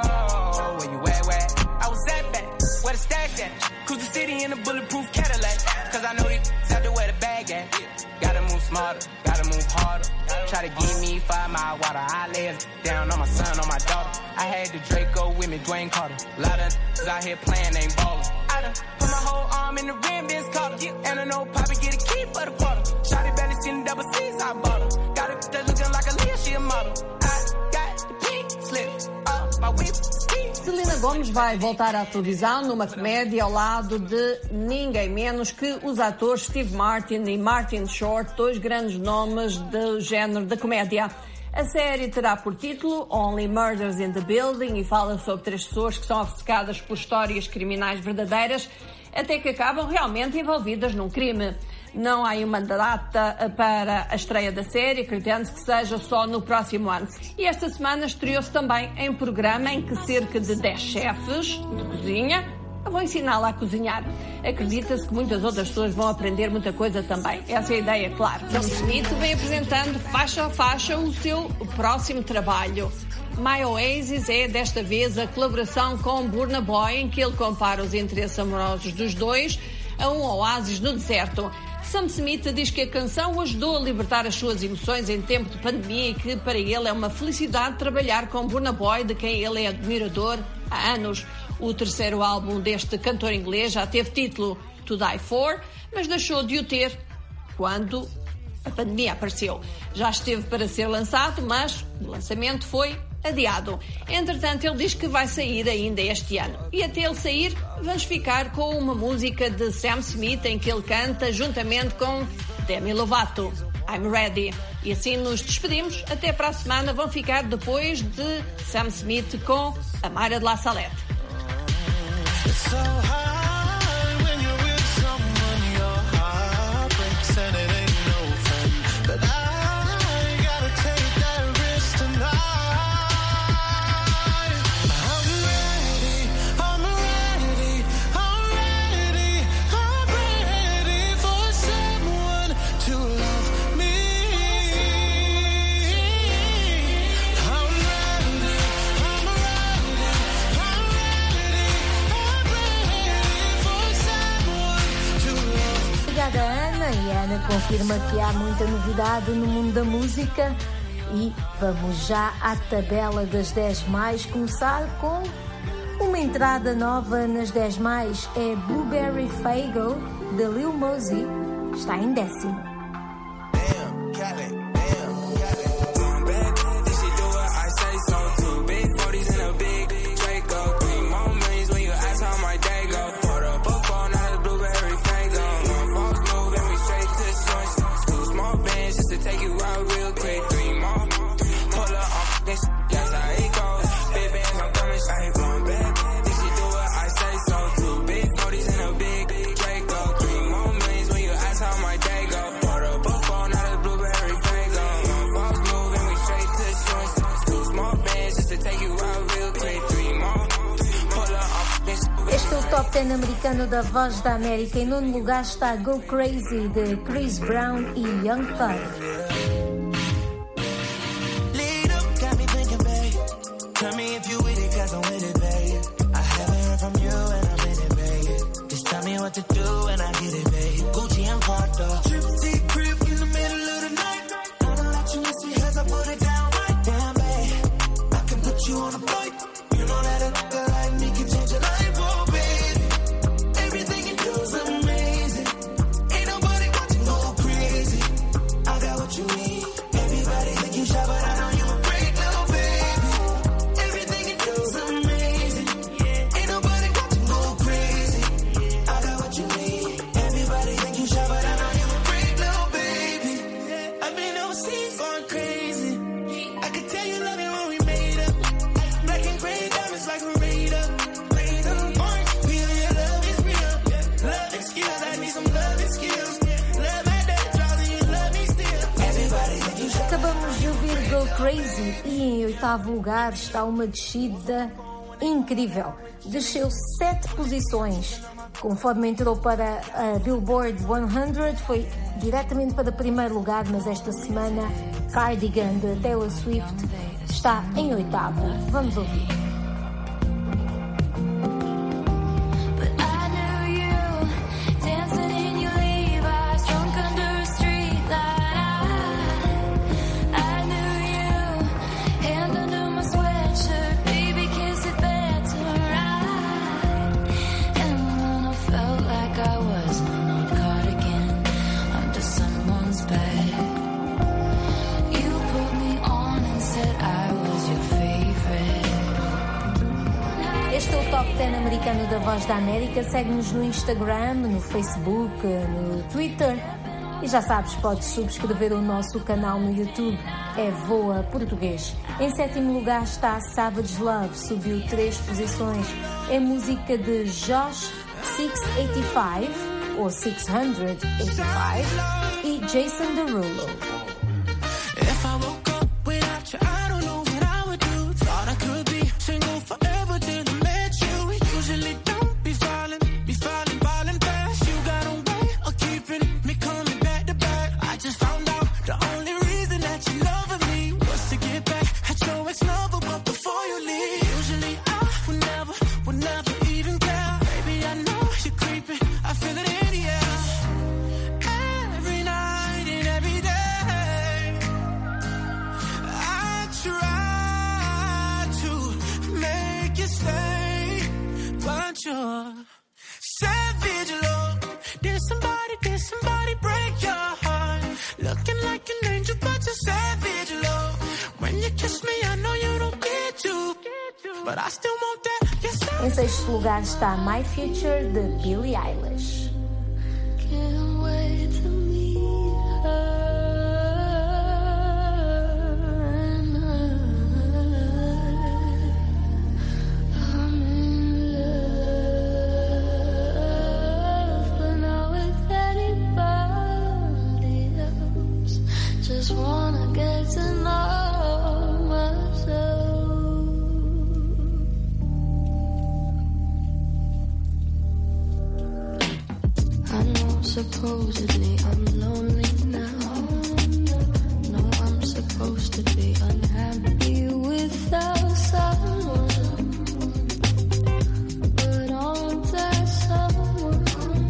know where you at, where I was at back, where the stash at. Cruise the city in a bulletproof Cadillac, cause I know these out there where the bag at. Gotta move smarter, gotta move harder. Try to give me five mile water. I lay it down on my son, on my daughter. I had the Draco with me, Dwayne Carter. A lot of out here playing, ain't ballin'. I done put my whole arm in the rim, Vince Carter. And I know Poppy get a key for the quarter. Shotty belly seen the double C's, I bought her. Got it that looking like a Leah, she a model. I got the pink slip up my whip. Selena Gomez vai voltar à televisão numa comédia ao lado de ninguém menos que os atores Steve Martin e Martin Short, dois grandes nomes do género da comédia. A série terá por título Only Murders in the Building e fala sobre três pessoas que são obcecadas por histórias criminais verdadeiras até que acabam realmente envolvidas num crime. Não há uma data para a estreia da série, acreditando que seja só no próximo ano. E esta semana estreou-se também em programa em que cerca de dez chefes de cozinha vão ensiná-la a cozinhar. Acredita-se que muitas outras pessoas vão aprender muita coisa também. Essa é a ideia, claro. Sam Smith vem apresentando faixa a faixa o seu próximo trabalho. My Oasis é, desta vez, a colaboração com Burna Boy, em que ele compara os interesses amorosos dos dois a um oásis no deserto. Sam Smith diz que a canção o ajudou a libertar as suas emoções em tempo de pandemia e que para ele é uma felicidade trabalhar com Burna Boy, de quem ele é admirador há anos. O terceiro álbum deste cantor inglês já teve título To Die For, mas deixou de o ter quando a pandemia apareceu. Já esteve para ser lançado, mas o lançamento foi adiado. Entretanto, ele diz que vai sair ainda este ano. E até ele sair, vamos ficar com uma música de Sam Smith em que ele canta juntamente com Demi Lovato, I'm Ready. E assim nos despedimos. Até para a semana. Vão ficar depois de Sam Smith com a Mayra de La Salette. E a Ana confirma que há muita novidade no mundo da música e vamos já à tabela das dez mais, começar com uma entrada nova nas dez mais, é Blueberry Faygo, de Lil Mosey, está em décimo. Top dez americano da Voz da América. Em nono lugar está Go Crazy, de Chris Brown e Young Thug. Crazy, e em oitavo lugar está uma descida incrível. Desceu sete posições. Conforme entrou para a Billboard cem, foi diretamente para primeiro lugar, mas esta semana Cardigan, de Taylor Swift, está em oitavo. Vamos ouvir. Este é o Top dez americano da Voz da América. Segue-nos no Instagram, no Facebook, no Twitter. E já sabes, podes subscrever o nosso canal no YouTube. É Voa Português. Em sétimo lugar está Savage Love. Subiu três posições. É música de Josh seiscentos e oitenta e cinco, ou seiscentos e oitenta e cinco, e Jason Derulo. Em sexto lugar está My Future, de Billie Eilish. Supposedly I'm lonely now. No, I'm supposed to be unhappy without someone. But on that someone,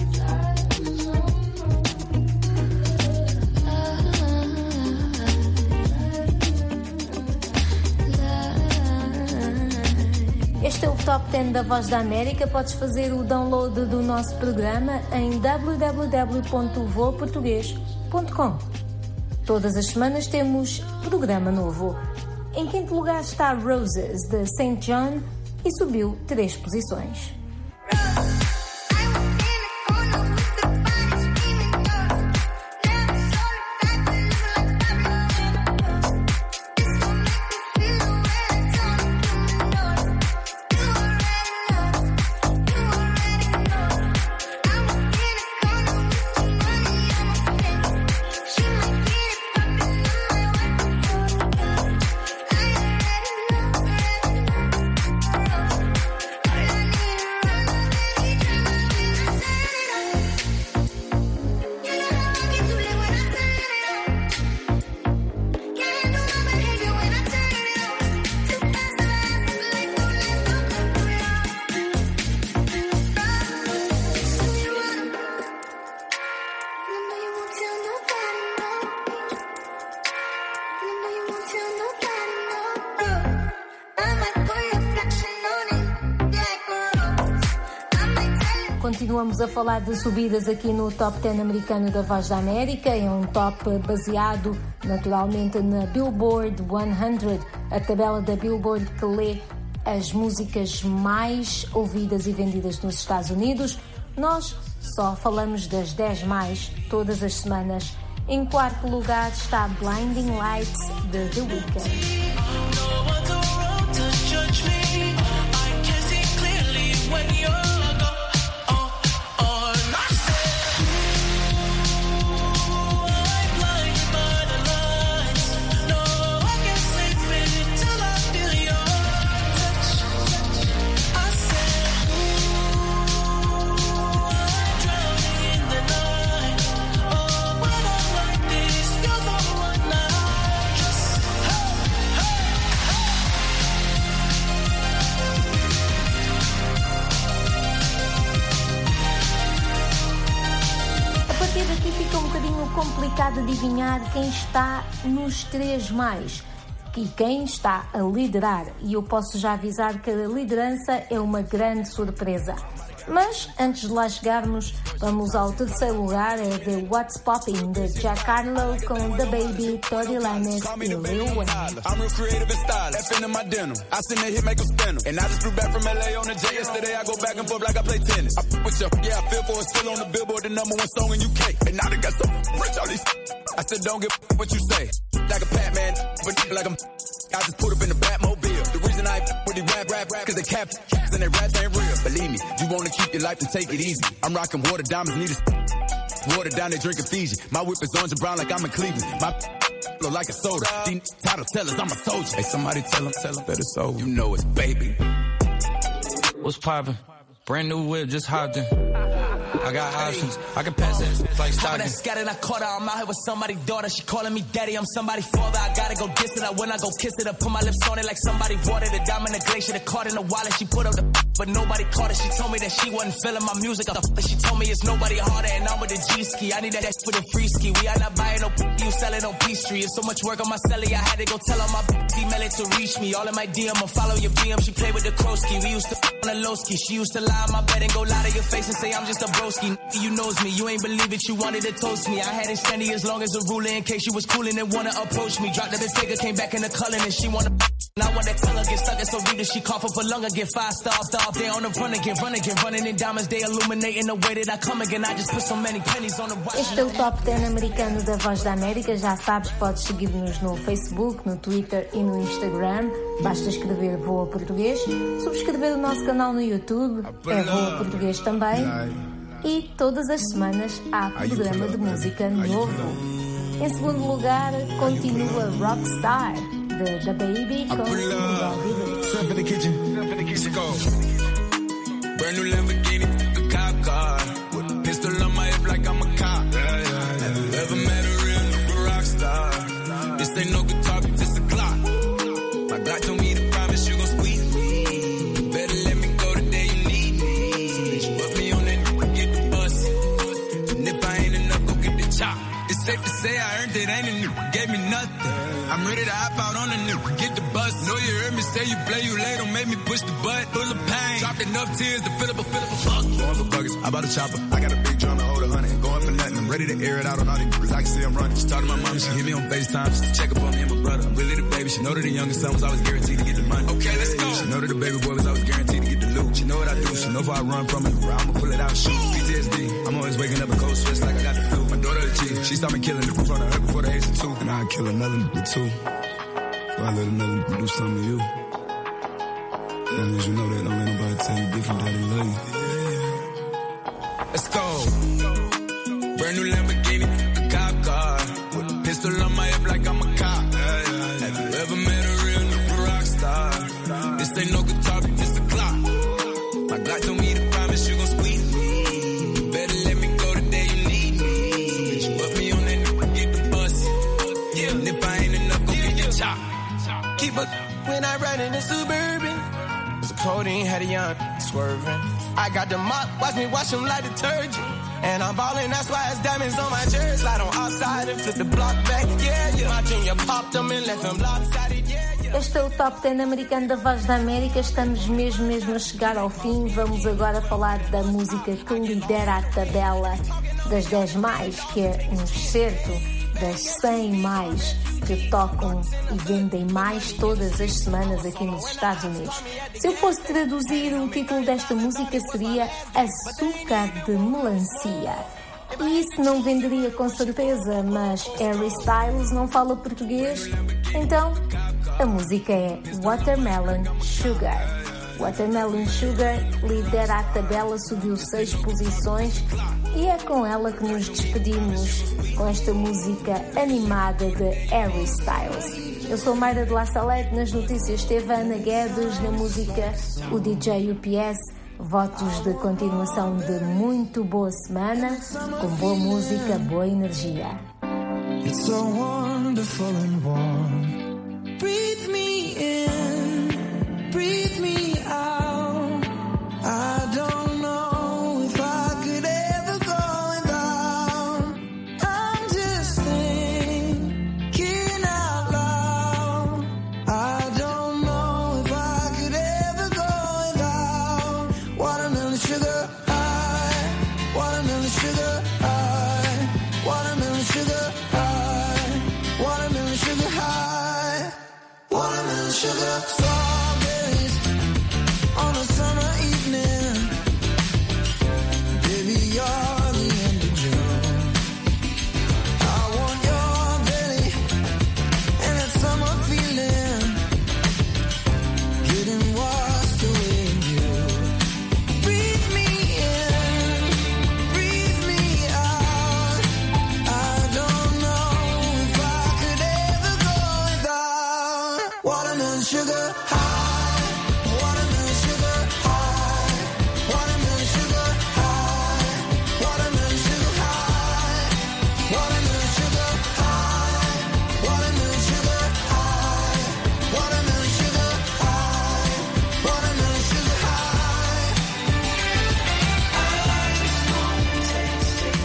Este é o Top dez da Voz da América. Podes fazer o download do nosso programa em w w w ponto voa português ponto com. Todas as semanas temos programa novo. Em quinto lugar está Roses, de Saint John, e subiu três posições. continuamos a falar de subidas aqui no Top dez americano da Voz da América. É um top baseado naturalmente na Billboard cem, a tabela da Billboard que lê as músicas mais ouvidas e vendidas nos Estados Unidos. Nós só falamos das dez mais todas as semanas. Em quarto lugar está Blinding Lights de The Weeknd. Complicado adivinhar quem está nos três mais e quem está a liderar, e eu posso já avisar que a liderança é uma grande surpresa. Mas antes de lá chegarmos, vamos ao terceiro lugar, é de What's Poppin' de Jack Harlow com The Baby, Tory Lanez e Lil Wayne. I'm real creative and stylish. F in my denim. I send that hit, make them spin 'em. And I just flew back from L A on the jet yesterday. I go back and forth like I play tennis. I f- with you, yeah, I feel for it. Still on the Billboard, the number one song in U K. And now they got so rich, all these. I said, don't give a what you say. Like a Batman, but like I'm. I just put up in the Batmobile. The reason I with the rap, rap, rap, cause they cap and they raps ain't real. Believe me, you wanna keep your life and take it easy. I'm rocking water, diamonds, need a water down, they drinking Fiji. My whip is orange and brown like I'm in Cleveland. My look like a soda. These title tellers, I'm a soldier. Hey, somebody tell them, tell them that it's over. You know it's baby. What's poppin'? Brand new whip, just hopped in. I got options. I can pass it like Stockton. I'm scattered, I caught her. I'm out here with somebody's daughter. She calling me daddy. I'm somebody's father. I gotta go diss it. I when I go kiss it. I put my lips on it like somebody watered it. Diamond the glacier, the card in the wallet. She put up the but nobody caught it. She told me that she wasn't feeling my music. I the she told me it's nobody harder. And I'm with the G ski. I need that for the free ski. We are not buying no you selling on P Street. It's so much work on my celly. I had to go tell all my email it to reach me. All in my D M or follow your B M. She played with the Krosky. We used to on a low ski. She used to lie on my bed and go lie to your face and say I'm just a broski. You knows me, you ain't believe it, you wanted to toast me. I had it steady as long as a ruler in case you was coolin' and wanna approach me. Dropped the big figure, came back in the culling and she wanna. Now when that color get stuck, it's so read that she cough up for longer, get five stars, stop there on the run again, run again, running in diamonds, they illuminating the way that I come again. I just put so many pennies on the watch. Este é o Top dez americano da Voz da América. Já sabes, podes seguir-nos no Facebook, no Twitter e no Instagram. Basta escrever Voa Português. Subscrever o nosso canal no YouTube, é Voa Português também. E todas as semanas há programa de música novo. Em segundo lugar, continua Rockstar, de The Baby com Robbie Williams. Brand new Lamborghini, a cop car. With a pistol on my hip like I'm a cop. Have you ever met a real rock star? This ain't no guitar, but this a Glock. My God told me to promise you gon' squeeze me. You better let me go the day you need me. You put me on that, get the bus. And if I ain't enough, go get the chop. It's safe to say I earned it, ain't a nigga gave me nothing. I'm ready to hop out on a nigga, get the bus. Know you heard me say you play, you late, don't make me push the butt. Full of pain, dropped enough tears to fill up a, fill up a fuck. Going for buckets, I bought a chopper. I got a big drum to hold a hundred. Going for nothing, I'm ready to air it out on all these niggas. I can see I'm running. She talked to my mom, she hit me on FaceTime just to check up on me and my brother. I'm really the baby, she know that the youngest son was always guaranteed to get the money. Okay, let's go. She know that the baby boy was always guaranteed to get the loot. She know what I do, she know if I run from it, I'ma pull it out, shoot. P T S D, I'm always waking up in cold sweats like I got the flu. My daughter the G, she stopped me killing it in front of her before the age of two. And I'd kill another nigga too. So I let another nigga do something to you. As long as you know that, don't let nobody tell you different, that they love you. Let's go. Brand new Lamborghini, a cop car. With a pistol on my hip like I'm a cop. Have you ever met a real nigga rock star? This ain't no guitar, but this a Glock. My Glock told me to promise you gon' squeeze me. You better let me go the day you need me. So you put me on that nigga, get the bus. Yeah. And if I ain't enough, go get your chop. Keep up when I ride in the Suburban. So codeine had a young swerving. I got the mop, watch me wash them like detergent. And I'm ballin', that's why it's diamonds on my jersey. Slide on outside and flip the block back, yeah, yeah. My junior popped them and left them lopsided, yeah, yeah. Este é o Top dez americano da Voz da América. Estamos mesmo, mesmo a chegar ao fim. Vamos agora falar da música que lidera a tabela das dez mais, que é um excerto das cem mais que tocam e vendem mais todas as semanas aqui nos Estados Unidos. Se eu fosse traduzir o título desta música seria Açúcar de Melancia. E isso não venderia com certeza, mas Harry Styles não fala português, então a música é Watermelon Sugar. Watermelon Sugar lidera a tabela, subiu seis posições e é com ela que nos despedimos com esta música animada de Harry Styles. Eu sou Mayra de La Salete, nas notícias teve a Ana Guedes, na música o D J U P S. Votos de continuação de muito boa semana, com boa música, boa energia. It's so wonderful and warm. Breathe me in, breathe me out. I don't know if I could ever go without. I'm just thinking out loud. I don't know if I could ever go without. Watermelon sugar high, watermelon sugar high, watermelon sugar high, watermelon sugar high, watermelon sugar. Strawberries on a summer evening, baby you're the end of June. I want your belly and that summer feeling, getting washed away in you. Breathe me in, breathe me out. I don't know if I could ever go without. Watermelon sugar high, watermelon sugar high, watermelon sugar high, watermelon sugar high, watermelon sugar high, watermelon sugar high, watermelon sugar high, watermelon sugar high. I just wanna taste it.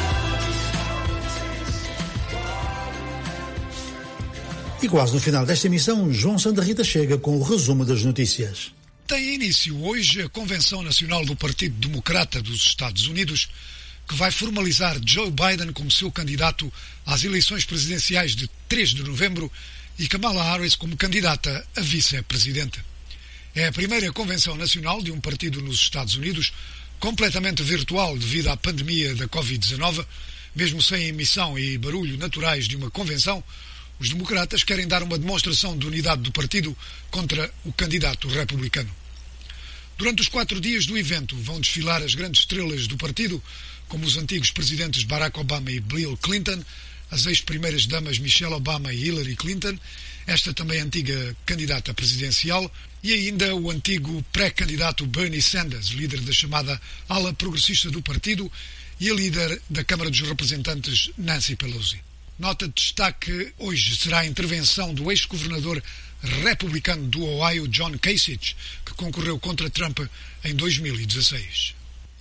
E quase no final desta emissão, João Santa Rita chega com o resumo das notícias. Tem início hoje a Convenção Nacional do Partido Democrata dos Estados Unidos, que vai formalizar Joe Biden como seu candidato às eleições presidenciais de três de novembro e Kamala Harris como candidata a vice-presidenta. É a primeira convenção nacional de um partido nos Estados Unidos, completamente virtual devido à pandemia da covid dezenove. Mesmo sem emissão e barulho naturais de uma convenção, os democratas querem dar uma demonstração de unidade do partido contra o candidato republicano. Durante os quatro dias do evento vão desfilar as grandes estrelas do partido, como os antigos presidentes Barack Obama e Bill Clinton, as ex-primeiras damas Michelle Obama e Hillary Clinton, esta também antiga candidata presidencial, e ainda o antigo pré-candidato Bernie Sanders, líder da chamada ala progressista do partido, e a líder da Câmara dos Representantes Nancy Pelosi. Nota de destaque hoje será a intervenção do ex-governador republicano do Ohio, John Kasich, que concorreu contra Trump em dois mil e dezesseis.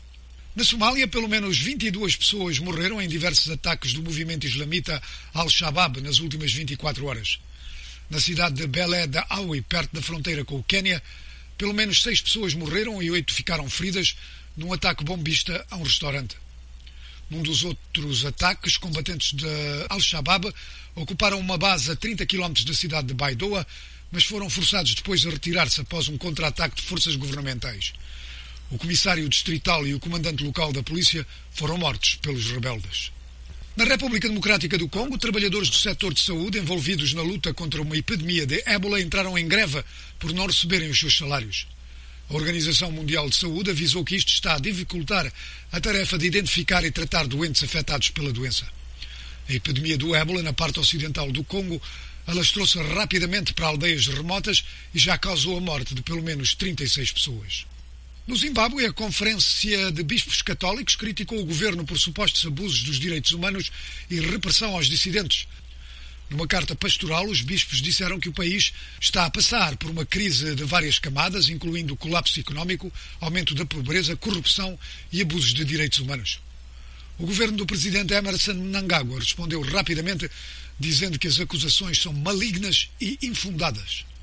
Na Somália, pelo menos vinte e duas pessoas morreram em diversos ataques do movimento islamita Al-Shabaab nas últimas vinte e quatro horas. Na cidade de Belé da Awi, perto da fronteira com o Quênia, pelo menos seis pessoas morreram e oito ficaram feridas num ataque bombista a um restaurante. Num dos outros ataques, combatentes de Al-Shabaab ocuparam uma base a trinta quilómetros da cidade de Baidoa, mas foram forçados depois a retirar-se após um contra-ataque de forças governamentais. O comissário distrital e o comandante local da polícia foram mortos pelos rebeldes. Na República Democrática do Congo, trabalhadores do setor de saúde envolvidos na luta contra uma epidemia de ébola entraram em greve por não receberem os seus salários. A Organização Mundial de Saúde avisou que isto está a dificultar a tarefa de identificar e tratar doentes afetados pela doença. A epidemia do ébola na parte ocidental do Congo alastrou-se rapidamente para aldeias remotas e já causou a morte de pelo menos trinta e seis pessoas. No Zimbábue, a Conferência de Bispos Católicos criticou o governo por supostos abusos dos direitos humanos e repressão aos dissidentes. Numa carta pastoral, os bispos disseram que o país está a passar por uma crise de várias camadas, incluindo colapso económico, aumento da pobreza, corrupção e abusos de direitos humanos. O governo do presidente Emerson Mnangagwa respondeu rapidamente, dizendo que as acusações são malignas e infundadas.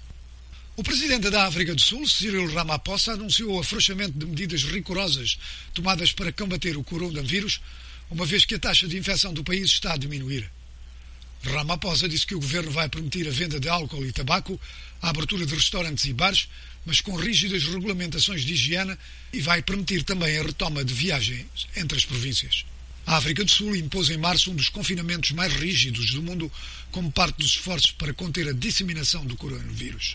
O presidente da África do Sul, Cyril Ramaphosa, anunciou o afrouxamento de medidas rigorosas tomadas para combater o coronavírus, uma vez que a taxa de infecção do país está a diminuir. Ramaphosa disse que o governo vai permitir a venda de álcool e tabaco, a abertura de restaurantes e bares, mas com rígidas regulamentações de higiene, e vai permitir também a retoma de viagens entre as províncias. A África do Sul impôs em março um dos confinamentos mais rígidos do mundo como parte dos esforços para conter a disseminação do coronavírus.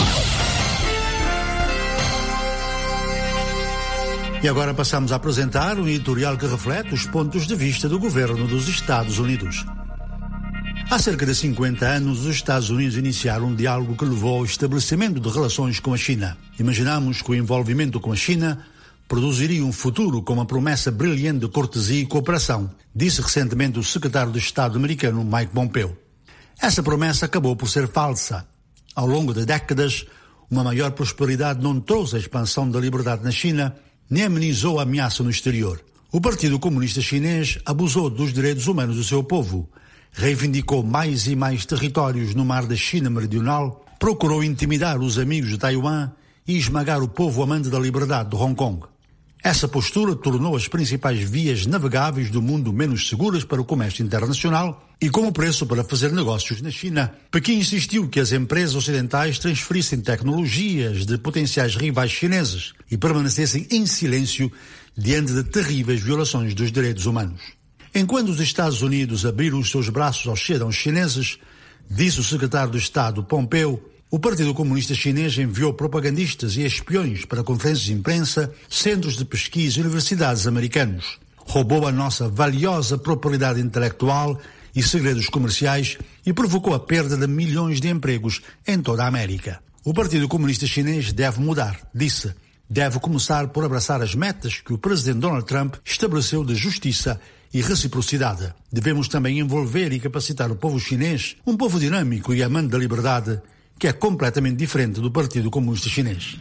E agora passamos a apresentar um editorial que reflete os pontos de vista do governo dos Estados Unidos. Há cerca de cinquenta anos, os Estados Unidos iniciaram um diálogo que levou ao estabelecimento de relações com a China. Imaginamos que o envolvimento com a China produziria um futuro com uma promessa brilhante de cortesia e cooperação, disse recentemente o secretário de Estado americano Mike Pompeo. Essa promessa acabou por ser falsa. Ao longo de décadas, uma maior prosperidade não trouxe a expansão da liberdade na China, nem amenizou a ameaça no exterior. O Partido Comunista Chinês abusou dos direitos humanos do seu povo, reivindicou mais e mais territórios no mar da China Meridional, procurou intimidar os amigos de Taiwan e esmagar o povo amante da liberdade de Hong Kong. Essa postura tornou as principais vias navegáveis do mundo menos seguras para o comércio internacional e, como preço para fazer negócios na China, Pequim insistiu que as empresas ocidentais transferissem tecnologias de potenciais rivais chineses e permanecessem em silêncio diante de terríveis violações dos direitos humanos. Enquanto os Estados Unidos abriram os seus braços aos cidadãos chineses, disse o secretário de Estado Pompeo, o Partido Comunista Chinês enviou propagandistas e espiões para conferências de imprensa, centros de pesquisa e universidades americanos. Roubou a nossa valiosa propriedade intelectual e segredos comerciais e provocou a perda de milhões de empregos em toda a América. O Partido Comunista Chinês deve mudar, disse. Deve começar por abraçar as metas que o presidente Donald Trump estabeleceu de justiça e reciprocidade. Devemos também envolver e capacitar o povo chinês, um povo dinâmico e amante da liberdade, que é completamente diferente do Partido Comunista Chinês.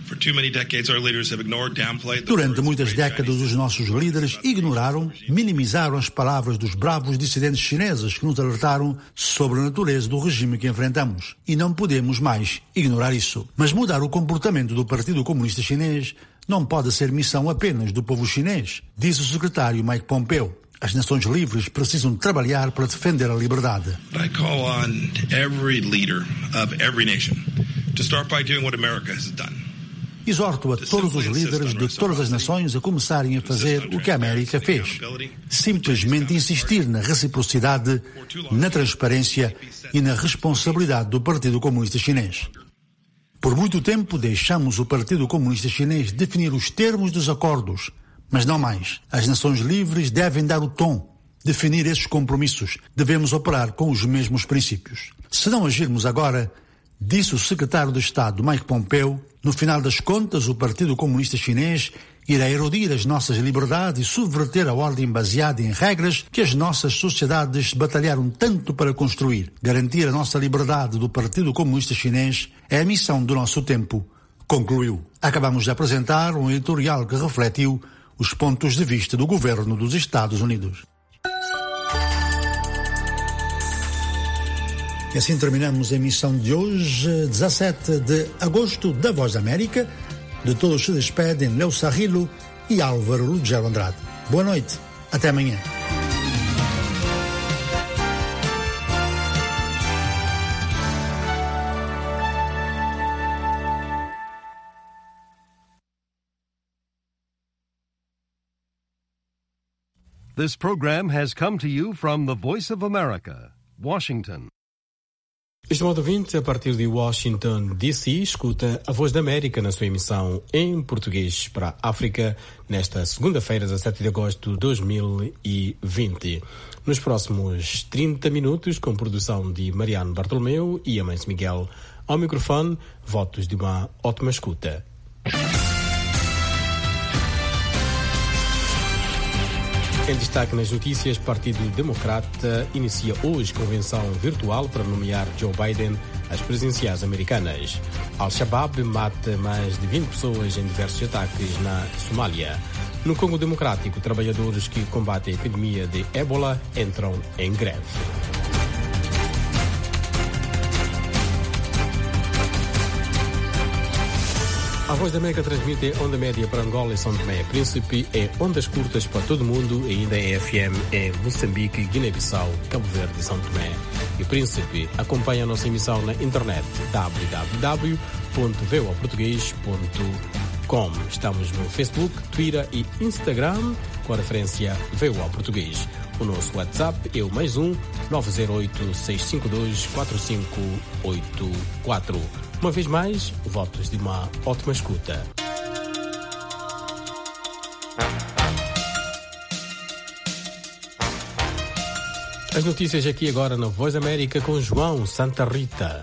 Durante muitas décadas, os nossos líderes ignoraram, minimizaram as palavras dos bravos dissidentes chineses que nos alertaram sobre a natureza do regime que enfrentamos. E não podemos mais ignorar isso. Mas mudar o comportamento do Partido Comunista Chinês não pode ser missão apenas do povo chinês, disse o secretário Mike Pompeo. As nações livres precisam trabalhar para defender a liberdade. I call on every leader of every nation to start by doing what America has done. Exorto a todos os líderes de todas as nações a começarem a fazer o que a América fez. Simplesmente insistir na reciprocidade, na transparência e na responsabilidade do Partido Comunista Chinês. Por muito tempo deixamos o Partido Comunista Chinês definir os termos dos acordos, mas não mais. As nações livres devem dar o tom, definir esses compromissos. Devemos operar com os mesmos princípios. Se não agirmos agora, disse o secretário de Estado Mike Pompeo, no final das contas o Partido Comunista Chinês irá erodir as nossas liberdades e subverter a ordem baseada em regras que as nossas sociedades batalharam tanto para construir. Garantir a nossa liberdade do Partido Comunista Chinês é a missão do nosso tempo, concluiu. Acabamos de apresentar um editorial que refletiu os pontos de vista do governo dos Estados Unidos. E assim terminamos a emissão de hoje, dezassete de agosto, da Voz da América. De todos se despedem Leo Sarrilo e Álvaro Lugero Andrade. Boa noite, até amanhã. This program has come to you from the Voice of America, Washington. Estimado ouvinte, a partir de Washington, D C, escuta a Voz da América na sua emissão em português para a África nesta segunda-feira, dezassete de agosto de dois mil e vinte. Nos próximos trinta minutos, com produção de Mariano Bartolomeu e Amâncio Miguel, ao microfone, votos de uma ótima escuta. Em destaque nas notícias, Partido Democrata inicia hoje convenção virtual para nomear Joe Biden às presidenciais americanas. Al-Shabaab mata mais de vinte pessoas em diversos ataques na Somália. No Congo Democrático, trabalhadores que combatem a epidemia de ébola entram em greve. Voz da América transmite onda média para Angola e São Tomé e Príncipe, é ondas curtas para todo o mundo e ainda é F M em Moçambique, Guiné-Bissau, Cabo Verde e São Tomé e Príncipe. Acompanhe a nossa emissão na internet w w w ponto v o a português ponto com. Estamos no Facebook, Twitter e Instagram com a referência V O A Português. O nosso WhatsApp é o mais um nove zero oito, seis cinco dois, quatro cinco oito quatro. Uma vez mais, votos de uma ótima escuta. As notícias aqui agora na Voz da América com João Santa Rita.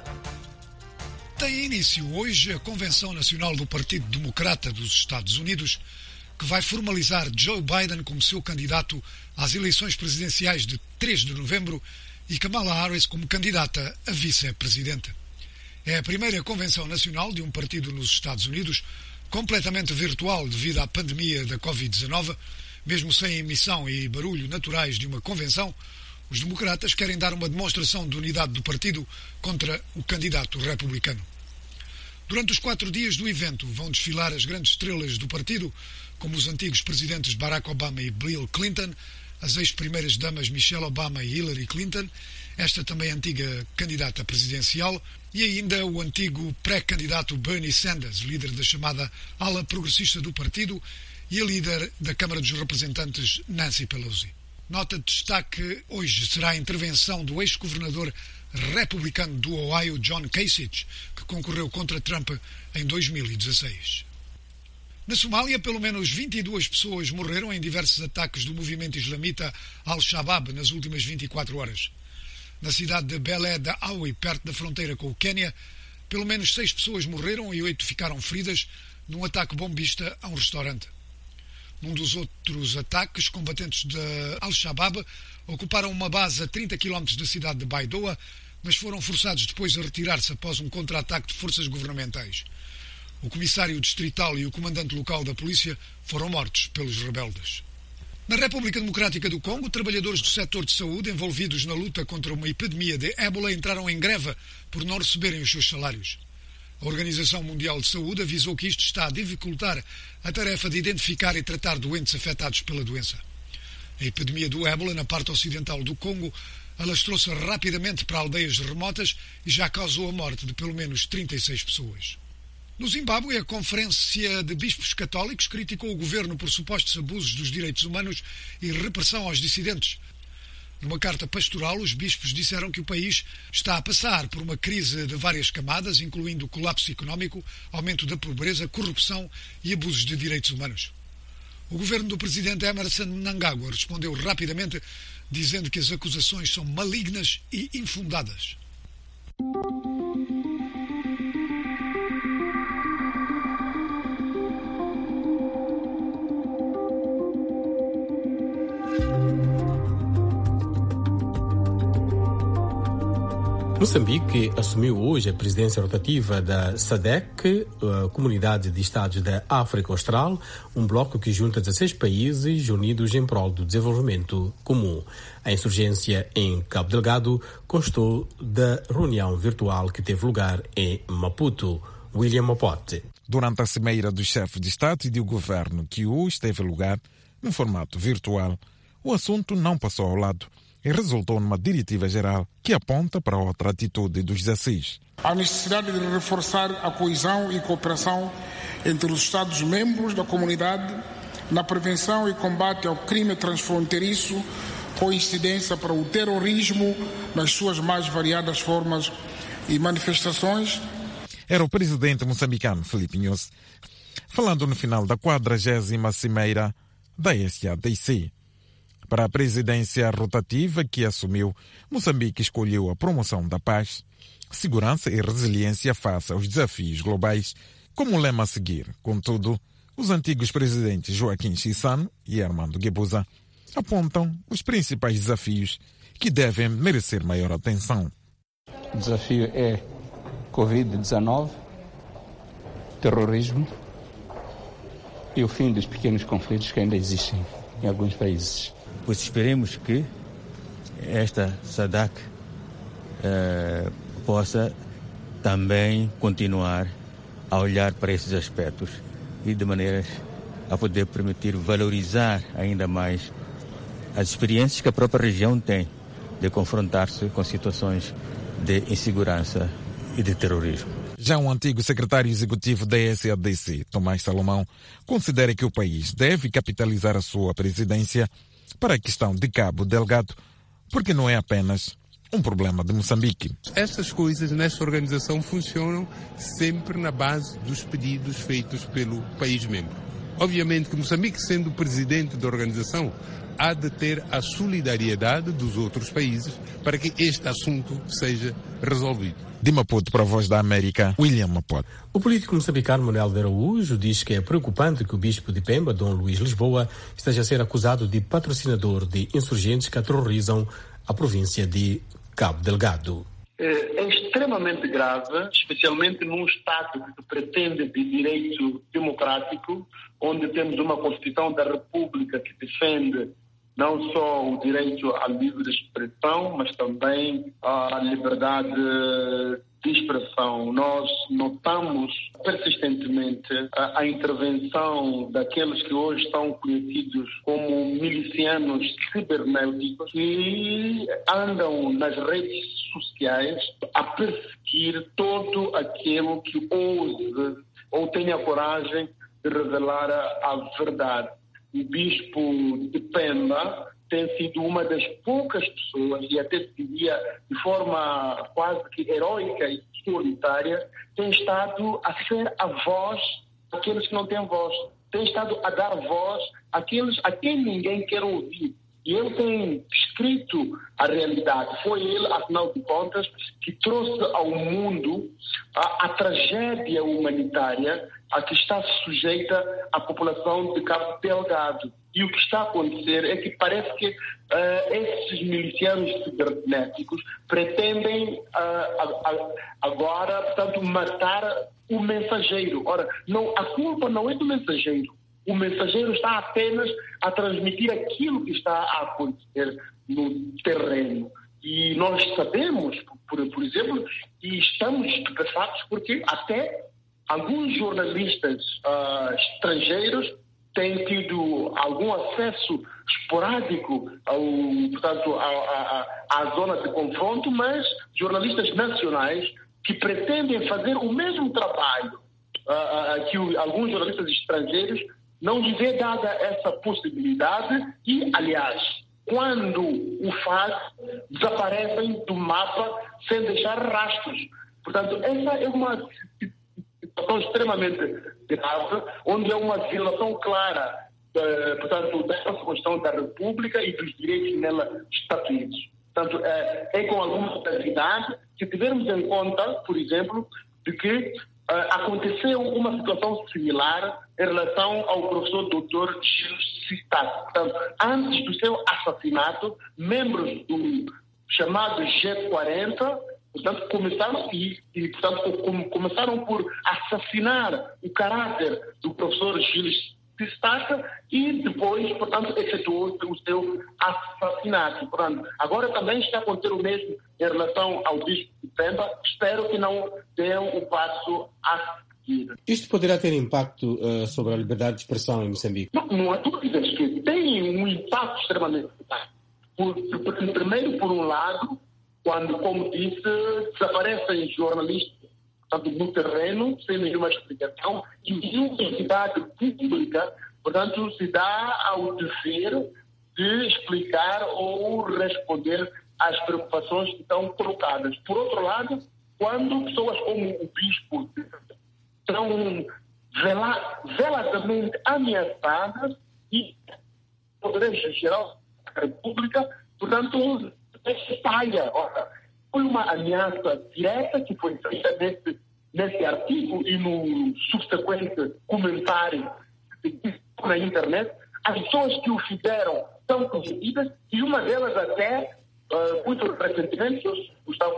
Tem início hoje a Convenção Nacional do Partido Democrata dos Estados Unidos, que vai formalizar Joe Biden como seu candidato às eleições presidenciais de três de novembro e Kamala Harris como candidata a vice-presidenta. É a primeira convenção nacional de um partido nos Estados Unidos, completamente virtual devido à pandemia da covid dezenove. Mesmo sem emissão e barulho naturais de uma convenção, os democratas querem dar uma demonstração de unidade do partido contra o candidato republicano. Durante os quatro dias do evento vão desfilar as grandes estrelas do partido, como os antigos presidentes Barack Obama e Bill Clinton, as ex-primeiras damas Michelle Obama e Hillary Clinton, esta também antiga candidata presidencial, e ainda o antigo pré-candidato Bernie Sanders, líder da chamada ala progressista do partido, e a líder da Câmara dos Representantes Nancy Pelosi. Nota de destaque hoje será a intervenção do ex-governador republicano do Ohio, John Kasich, que concorreu contra Trump em dois mil e dezesseis. Na Somália, pelo menos vinte e duas pessoas morreram em diversos ataques do movimento islamita Al-Shabaab nas últimas vinte e quatro horas. Na cidade de Belé da Aui, perto da fronteira com o Quênia, pelo menos seis pessoas morreram e oito ficaram feridas num ataque bombista a um restaurante. Num dos outros ataques, combatentes de Al-Shabaab ocuparam uma base a trinta quilómetros da cidade de Baidoa, mas foram forçados depois a retirar-se após um contra-ataque de forças governamentais. O comissário distrital e o comandante local da polícia foram mortos pelos rebeldes. Na República Democrática do Congo, trabalhadores do setor de saúde envolvidos na luta contra uma epidemia de ébola entraram em greve por não receberem os seus salários. A Organização Mundial de Saúde avisou que isto está a dificultar a tarefa de identificar e tratar doentes afetados pela doença. A epidemia do ébola na parte ocidental do Congo alastrou-se rapidamente para aldeias remotas e já causou a morte de pelo menos trinta e seis pessoas. No Zimbábue, a Conferência de Bispos Católicos criticou o governo por supostos abusos dos direitos humanos e repressão aos dissidentes. Numa carta pastoral, os bispos disseram que o país está a passar por uma crise de várias camadas, incluindo colapso económico, aumento da pobreza, corrupção e abusos de direitos humanos. O governo do presidente Emerson Mnangagwa respondeu rapidamente, dizendo que as acusações são malignas e infundadas. Moçambique assumiu hoje a presidência rotativa da SADC, a Comunidade de Estados da África Austral, um bloco que junta dezesseis países unidos em prol do desenvolvimento comum. A insurgência em Cabo Delgado constou da reunião virtual que teve lugar em Maputo. William Mapote. Durante a cimeira dos chefes de Estado e de governo que hoje teve lugar no formato virtual, o assunto não passou ao lado e resultou numa diretiva geral que aponta para outra atitude dos dezesseis. A necessidade de reforçar a coesão e cooperação entre os Estados-membros da comunidade na prevenção e combate ao crime transfronteiriço com incidência para o terrorismo nas suas mais variadas formas e manifestações. Era o presidente moçambicano Filipe Nyusi, falando no final da quadragésima cimeira da S A D C. Para a presidência rotativa que assumiu, Moçambique escolheu a promoção da paz, segurança e resiliência face aos desafios globais como lema a seguir. Contudo, os antigos presidentes Joaquim Chissano e Armando Guebuza apontam os principais desafios que devem merecer maior atenção. O desafio é covid dezenove, terrorismo e o fim dos pequenos conflitos que ainda existem em alguns países. Pois esperemos que esta SADC eh, possa também continuar a olhar para esses aspectos e de maneiras a poder permitir valorizar ainda mais as experiências que a própria região tem de confrontar-se com situações de insegurança e de terrorismo. Já o antigo secretário executivo da S A D C, Tomás Salomão, considera que o país deve capitalizar a sua presidência para a questão de Cabo Delgado, porque não é apenas um problema de Moçambique. Estas coisas nesta organização funcionam sempre na base dos pedidos feitos pelo país membro. Obviamente que Moçambique, sendo o presidente da organização, há de ter a solidariedade dos outros países para que este assunto seja resolvido. De Maputo para a Voz da América, William Maputo. O político moçambicano Manuel de Araújo diz que é preocupante que o bispo de Pemba, Dom Luís Lisboa, esteja a ser acusado de patrocinador de insurgentes que aterrorizam a província de Cabo Delgado. É extremamente grave, especialmente num Estado que pretende de direito democrático, onde temos uma Constituição da República que defende não só o direito à livre expressão, mas também à liberdade de expressão. Nós notamos persistentemente a, a intervenção daqueles que hoje são conhecidos como milicianos cibernéticos que andam nas redes sociais a perseguir todo aquele que ouse ou tenha coragem de revelar a, a verdade. O bispo de Pemba tem sido uma das poucas pessoas, e até se dizia de forma quase que heróica e solitária, tem estado a ser a voz daqueles que não têm voz. Tem estado a dar voz àqueles a quem ninguém quer ouvir. E ele tem escrito a realidade. Foi ele, afinal de contas, que trouxe ao mundo a, a tragédia humanitária a que está sujeita a população de Cabo Delgado. E o que está a acontecer é que parece que uh, esses milicianos cibernéticos pretendem uh, a, a, agora, portanto, matar o mensageiro. Ora, não, a culpa não é do mensageiro. O mensageiro está apenas a transmitir aquilo que está a acontecer no terreno. E nós sabemos, por, por exemplo, e estamos estupefatos porque até alguns jornalistas uh, estrangeiros têm tido algum acesso esporádico ao, portanto, à, à, à zona de confronto, mas jornalistas nacionais que pretendem fazer o mesmo trabalho uh, uh, que o, alguns jornalistas estrangeiros, não lhes é dada essa possibilidade e, aliás, quando o fazem, desaparecem do mapa sem deixar rastros. Portanto, essa é uma situação extremamente grave, onde é uma violação clara, eh, portanto, da Constituição da República e dos direitos nela estatuídos. Portanto, é, é com alguma gravidade que tivermos em conta, por exemplo, de que Uh, aconteceu uma situação similar em relação ao professor doutor Gil Citato. Portanto, antes do seu assassinato, membros do chamado G quarenta, portanto, começaram, e, e, portanto, com, começaram por assassinar o caráter do professor Gil Citato e depois, portanto, efetuou o seu assassinato. Portanto, agora também está a acontecer o mesmo em relação ao bispo de Pemba. Espero que não dêem o passo a seguir. Isto poderá ter impacto uh, sobre a liberdade de expressão em Moçambique? Não, não há dúvidas que tem um impacto extremamente importante. Por, por, primeiro, por um lado, quando, como disse, desaparecem jornalistas, portanto, no terreno, sem nenhuma explicação, e nenhuma entidade pública, portanto, se dá ao dever de explicar ou responder às preocupações que estão colocadas. Por outro lado, quando pessoas como o bispo são vela, veladamente ameaçadas e o poder geral da República, portanto, espalha. Ora, foi uma ameaça direta que foi feita nesse, nesse artigo e no subsequente comentário na internet. As pessoas que o fizeram são conhecidas e uma delas até, uh, muito recentemente, o Gustavo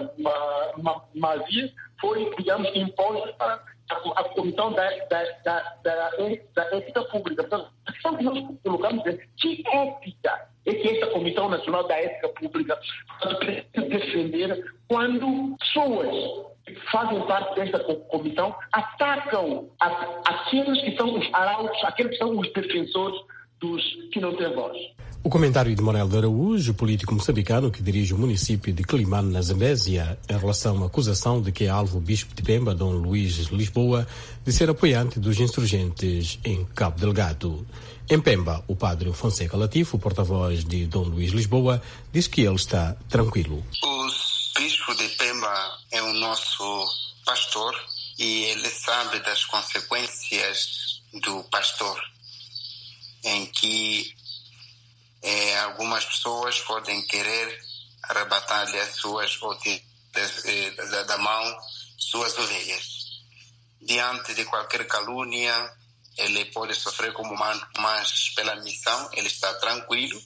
Mazias foi, digamos, imposto para a, a Comissão da, da, da, da, da Ética Pública. Portanto, a questão que nós colocamos é que ética é que essa Comissão Nacional da Ética Pública precisa defender quando pessoas fazem parte desta comissão atacam a, aqueles que são os arautos, aqueles que são os defensores dos que não têm voz. O comentário de Manuel de Araújo, político moçambicano que dirige o município de Quelimane, na Zambésia, em relação à acusação de que é alvo o bispo de Pemba, Dom Luís Lisboa, de ser apoiante dos insurgentes em Cabo Delgado. Em Pemba, o padre Fonseca Latifo, porta-voz de Dom Luís Lisboa, diz que ele está tranquilo. O bispo de Pemba é o nosso pastor e ele sabe das consequências do pastor, em que eh, algumas pessoas podem querer arrebatar-lhe as suas, ou de, de, de, da mão, suas ovelhas. Diante de qualquer calúnia, ele pode sofrer como humano, mas pela missão ele está tranquilo.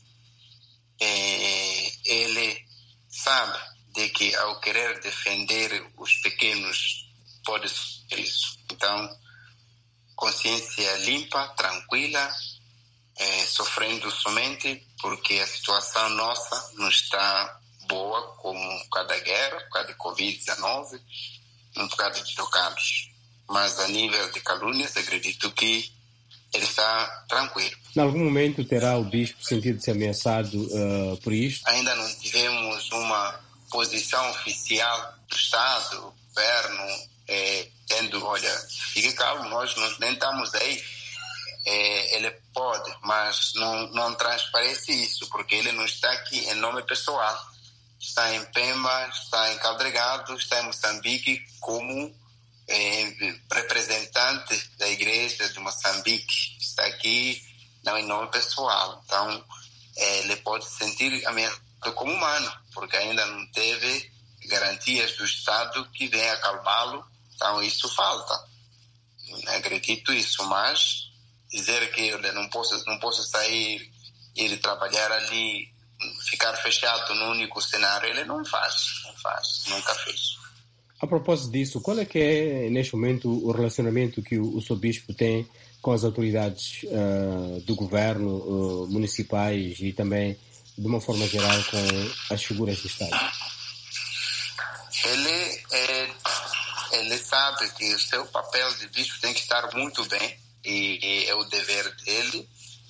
Eh, ele sabe de que ao querer defender os pequenos pode sofrer isso. Então, consciência limpa, tranquila, eh, sofrendo somente porque a situação nossa não está boa, como por causa da guerra, por causa de covid dezenove, por causa de trocados. Mas a nível de calúnias, acredito que ele está tranquilo. Em algum momento terá o bispo sentido-se ameaçado uh, por isto? Ainda não tivemos uma posição oficial do Estado, do governo, eh, tendo, olha, fique calmo, nós, nós nem estamos aí. Eh, ele pode, mas não, não transparece isso, porque ele não está aqui em nome pessoal. Está em Pemba, está em Cabo Delgado, está em Moçambique como eh, representante da Igreja de Moçambique. Está aqui não em nome pessoal. Então, eh, ele pode se sentir ameaçado como humano, porque ainda não teve garantias do Estado que venha acalmá-lo. Então, isso falta. Não acredito isso, mas dizer que eu não posso, não posso sair e ir trabalhar ali, ficar fechado no único cenário, ele não faz, não faz, nunca fez. A propósito disso, qual é que é, neste momento, o relacionamento que o, o seu bispo tem com as autoridades uh, do governo, uh, municipais e também, de uma forma geral, com as figuras do Estado? Ele, é, ele sabe que o seu papel de bispo tem que estar muito bem, e, e é o dever dele,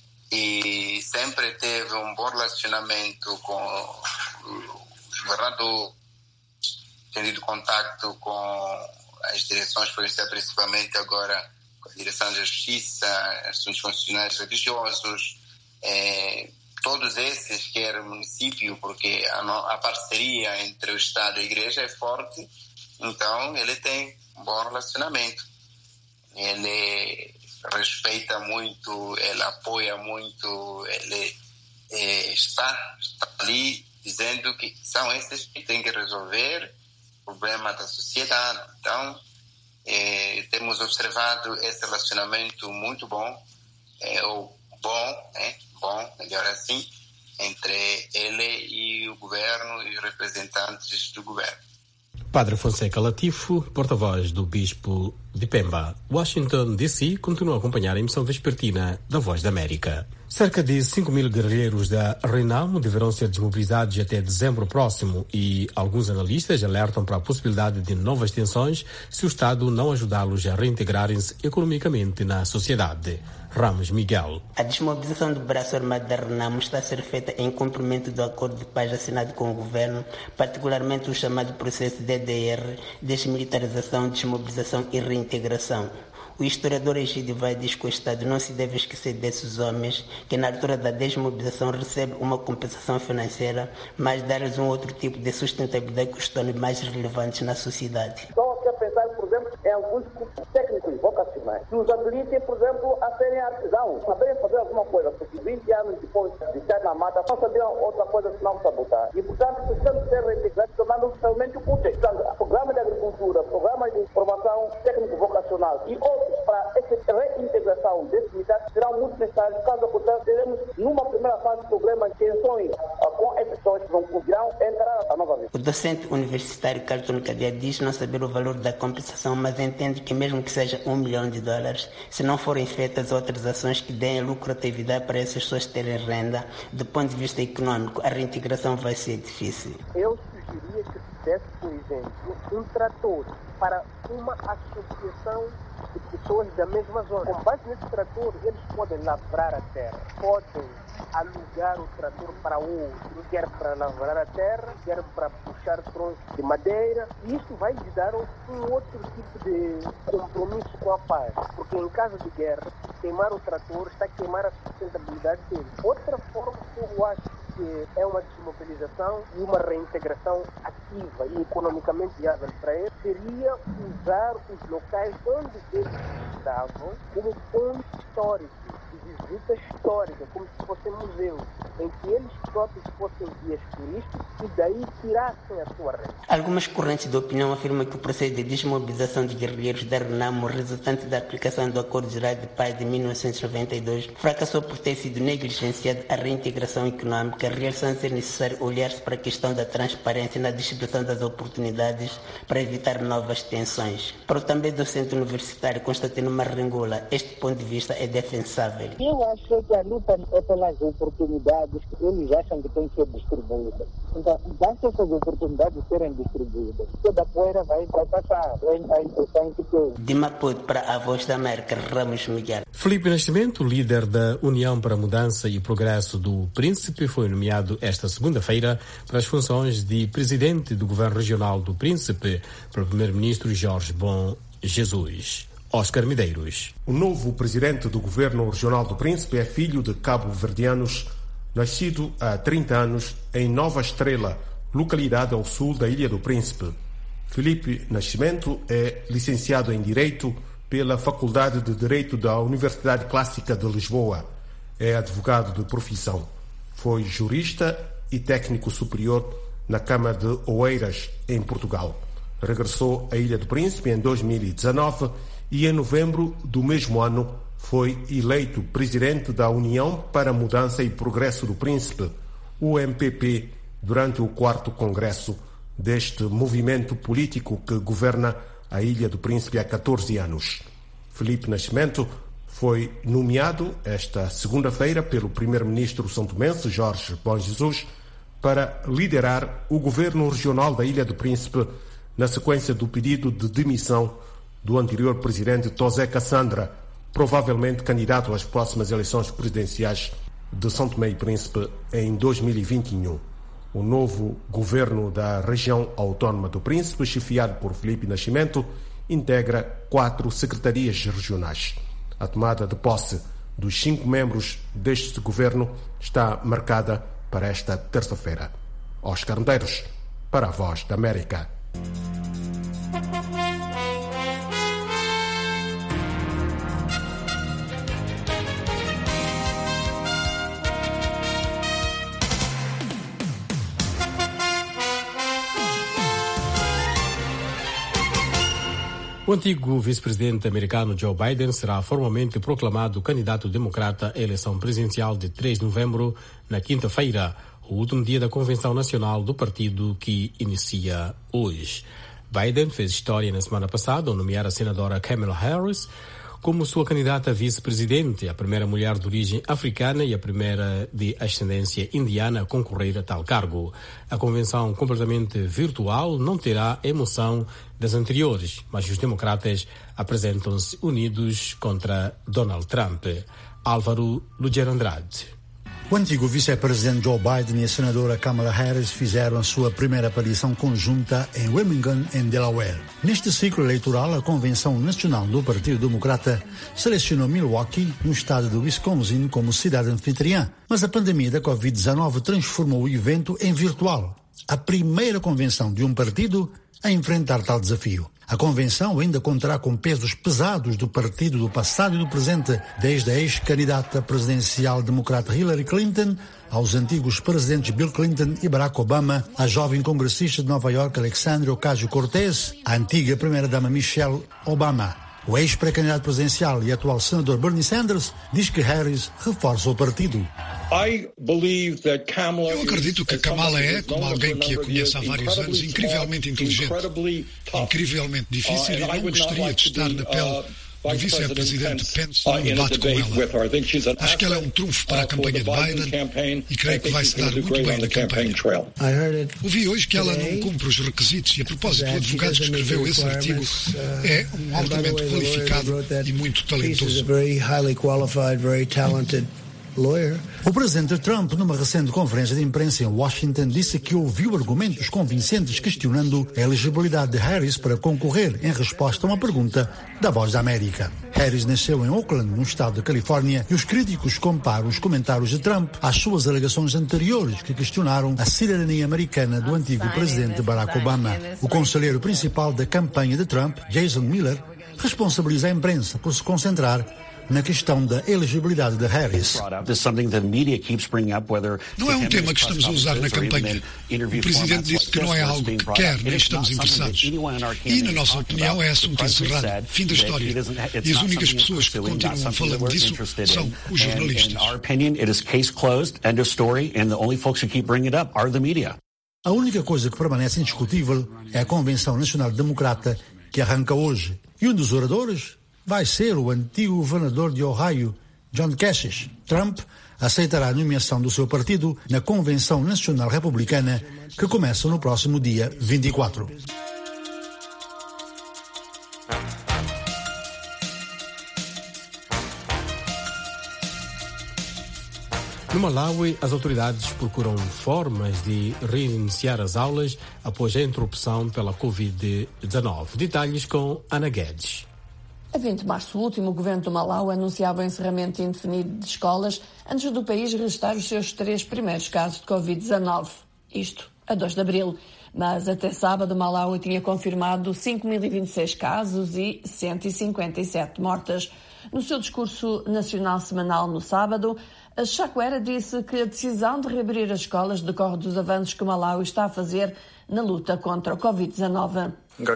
e sempre teve um bom relacionamento com o governador, tendo contato com as direções provinciais, principalmente agora com a direção da justiça, assuntos constitucionais religiosos, é, todos esses, quer o município, porque a, a parceria entre o Estado e a Igreja é forte, então ele tem um bom relacionamento. Ele respeita muito, ele apoia muito, ele é, está, está ali dizendo que são esses que têm que resolver o problema da sociedade. Então, é, temos observado esse relacionamento muito bom, é, ou bom, né? Bom, melhor assim, entre ele e o governo e os representantes do governo. Padre Fonseca Latifo, porta-voz do Bispo de Pemba. Washington, D C, continua a acompanhar a emissão vespertina da Voz da América. Cerca de cinco mil guerrilheiros da RENAMO deverão ser desmobilizados até dezembro próximo e alguns analistas alertam para a possibilidade de novas tensões se o Estado não ajudá-los a reintegrarem-se economicamente na sociedade. Ramos Miguel. A desmobilização do braço armado da RENAMO está a ser feita em cumprimento do acordo de paz assinado com o governo, particularmente o chamado processo D D R, desmilitarização, desmobilização e reintegração. O historiador Egídio Vai diz que o Estado não se deve esquecer desses homens que na altura da desmobilização recebem uma compensação financeira, mas dar-lhes um outro tipo de sustentabilidade que os torne mais relevantes na sociedade. Estou aqui a pensar, por exemplo, em alguns cursos técnicos vocacionais que os habilitem, por exemplo, a serem artesãos, saberem fazer alguma coisa, porque vinte anos depois de estar na mata não sabiam outra coisa senão sabotar. E, portanto, precisamos ser reintegrados, tornando realmente úteis. Portanto, programa de agricultura, programa de formação técnico-vocacional e outros para essa reintegração desses militares serão muito necessários. Caso contrário, teremos, numa primeira fase do programa, tensões com essas pessoas que vão conseguirão entrar novamente. O docente universitário Carlton Cadia diz não saber o valor da compensação, mas entende que mesmo que seja um milhão de dólares, se não forem feitas outras ações que deem lucratividade para essas pessoas terem renda, do ponto de vista econômico, a reintegração vai ser difícil. Eu sugeria que desse, por exemplo, um trator para uma associação de pessoas da mesma zona. Com base nesse trator, eles podem lavrar a terra, podem alugar o trator para outro, quer para lavrar a terra, quer para puxar troncos de madeira. E isso vai lhes dar um outro tipo de compromisso com a paz, porque em caso de guerra, queimar o trator está a queimar a sustentabilidade dele. Outra forma que eu acho que é uma desmobilização e uma reintegração ativa e economicamente viável para ele seria usar os locais onde eles estavam como ponto histórico, de visita histórica, como se fossem museus, em que eles próprios fossem guias turísticos e daí tirassem a sua renda. Algumas correntes de opinião afirmam que o processo de desmobilização de guerrilheiros da Renamo, resultante da aplicação do Acordo Geral de Paz de mil novecentos e noventa e dois, fracassou por ter sido negligenciado a reintegração econômica, realçando ser necessário olhar-se para a questão da transparência na distribuição das oportunidades para evitar novas tensões. Para o também docente universitário Constantino Marringula, este ponto de vista é defensável. Eu acho que a luta é pelas oportunidades que eles acham que têm que ser distribuídas. Então, basta essas oportunidades serem distribuídas. Toda a poeira vai, vai passar. É importante que... De Maputo para a Voz da América, Ramos Miguel. Filipe Nascimento, líder da União para a Mudança e Progresso do Príncipe, foi nomeado esta segunda-feira para as funções de presidente do Governo Regional do Príncipe pelo primeiro-ministro Jorge Bom Jesus. Oscar Medeiros. O novo presidente do Governo Regional do Príncipe é filho de cabo-verdianos, nascido há trinta anos em Nova Estrela, localidade ao sul da Ilha do Príncipe. Filipe Nascimento é licenciado em Direito pela Faculdade de Direito da Universidade Clássica de Lisboa. É advogado de profissão. Foi jurista e técnico superior na Câmara de Oeiras, em Portugal. Regressou à Ilha do Príncipe em dois mil e dezanove e em novembro do mesmo ano foi eleito presidente da União para a Mudança e Progresso do Príncipe, o M P P, durante o quarto congresso deste movimento político que governa a Ilha do Príncipe há catorze anos. Filipe Nascimento foi nomeado esta segunda-feira pelo primeiro-ministro santomense Jorge Bom Jesus para liderar o governo regional da Ilha do Príncipe na sequência do pedido de demissão do anterior presidente Tosé Cassandra, provavelmente candidato às próximas eleições presidenciais de São Tomé e Príncipe em dois mil e vinte e um. O novo governo da região autónoma do Príncipe, chefiado por Filipe Nascimento, integra quatro secretarias regionais. A tomada de posse dos cinco membros deste governo está marcada para esta terça-feira. Oscar Medeiros, para a Voz da América. O antigo vice-presidente americano Joe Biden será formalmente proclamado candidato democrata à eleição presidencial de três de novembro, na quinta-feira, o último dia da Convenção Nacional do partido que inicia hoje. Biden fez história na semana passada ao nomear a senadora Kamala Harris como sua candidata a vice-presidente, a primeira mulher de origem africana e a primeira de ascendência indiana a concorrer a tal cargo. A convenção completamente virtual não terá a emoção das anteriores, mas os democratas apresentam-se unidos contra Donald Trump. Álvaro Lugero Andrade. O antigo vice-presidente Joe Biden e a senadora Kamala Harris fizeram a sua primeira aparição conjunta em Wilmington, em Delaware. Neste ciclo eleitoral, a Convenção Nacional do Partido Democrata selecionou Milwaukee, no estado do Wisconsin, como cidade anfitriã. Mas a pandemia da covid dezenove transformou o evento em virtual. A primeira convenção de um partido a enfrentar tal desafio. A convenção ainda contará com pesos pesados do partido do passado e do presente, desde a ex-candidata presidencial democrata Hillary Clinton aos antigos presidentes Bill Clinton e Barack Obama, a jovem congressista de Nova York Alexandria Ocasio-Cortez, a antiga primeira-dama Michelle Obama. O ex-pré-candidato presidencial e atual senador Bernie Sanders diz que Harris reforça o partido. Eu acredito que Kamala é, como alguém que a conhece há vários anos, incrivelmente inteligente, incrivelmente difícil e não gostaria de estar na pele do vice-presidente Pence no debate com ela. Acho que ela é um trunfo para a campanha de Biden e creio que vai se dar muito bem na campanha. Ouvi hoje que ela não cumpre os requisitos e, a propósito, o advogado que escreveu esse artigo é um altamente qualificado e muito talentoso. O presidente Trump, numa recente conferência de imprensa em Washington, disse que ouviu argumentos convincentes questionando a elegibilidade de Harris para concorrer em resposta a uma pergunta da Voz da América. Harris nasceu em Oakland, no estado da Califórnia, e os críticos comparam os comentários de Trump às suas alegações anteriores que questionaram a cidadania americana do antigo presidente Barack Obama. O conselheiro principal da campanha de Trump, Jason Miller, responsabiliza a imprensa por se concentrar na questão da elegibilidade de Harris. Não é um tema que estamos a usar na campanha. O presidente disse que não é algo que quer, nem estamos interessados. E, na nossa opinião, é assunto encerrado. Fim da história. E as únicas pessoas que continuam falando disso são os jornalistas. A única coisa que permanece indiscutível é a Convenção Nacional Democrata que arranca hoje. E um dos oradores vai ser o antigo governador de Ohio, John Kasich. Trump aceitará a nomeação do seu partido na Convenção Nacional Republicana, que começa no próximo dia vinte e quatro. No Malawi, as autoridades procuram formas de reiniciar as aulas após a interrupção pela covid dezenove. Detalhes com Ana Guedes. A vinte de março último, o governo do Malawi anunciava o encerramento indefinido de escolas antes do país registrar os seus três primeiros casos de covid dezenove. Isto a dois de abril. Mas até sábado, o Malawi tinha confirmado cinco mil e vinte e seis casos e cento e cinquenta e sete mortes. No seu discurso nacional semanal no sábado, a Chakwera disse que a decisão de reabrir as escolas decorre dos avanços que o Malawi está a fazer na luta contra o covid dezenove.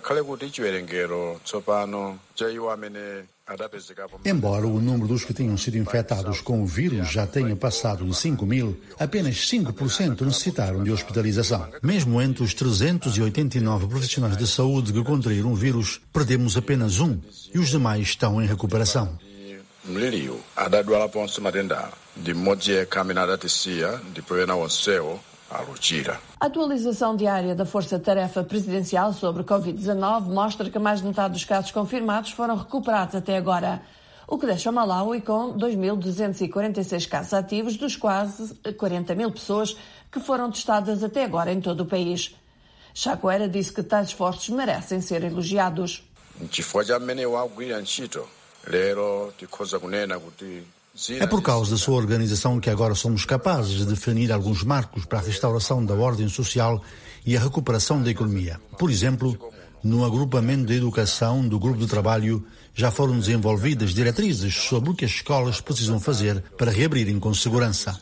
Embora o número dos que tinham sido infectados com o vírus já tenha passado de cinco mil, apenas cinco por cento necessitaram de hospitalização. Mesmo entre os trezentos e oitenta e nove profissionais de saúde que contraíram o vírus, perdemos apenas um e os demais estão em recuperação. A atualização diária da Força-Tarefa Presidencial sobre covid dezenove mostra que mais de metade dos casos confirmados foram recuperados até agora, o que deixa o Malawi com dois mil duzentos e quarenta e seis casos ativos, dos quase quarenta mil pessoas que foram testadas até agora em todo o país. Chakwera disse que tais esforços merecem ser elogiados. É por causa da sua organização que agora somos capazes de definir alguns marcos para a restauração da ordem social e a recuperação da economia. Por exemplo, no agrupamento de educação do grupo de trabalho já foram desenvolvidas diretrizes sobre o que as escolas precisam fazer para reabrirem com segurança.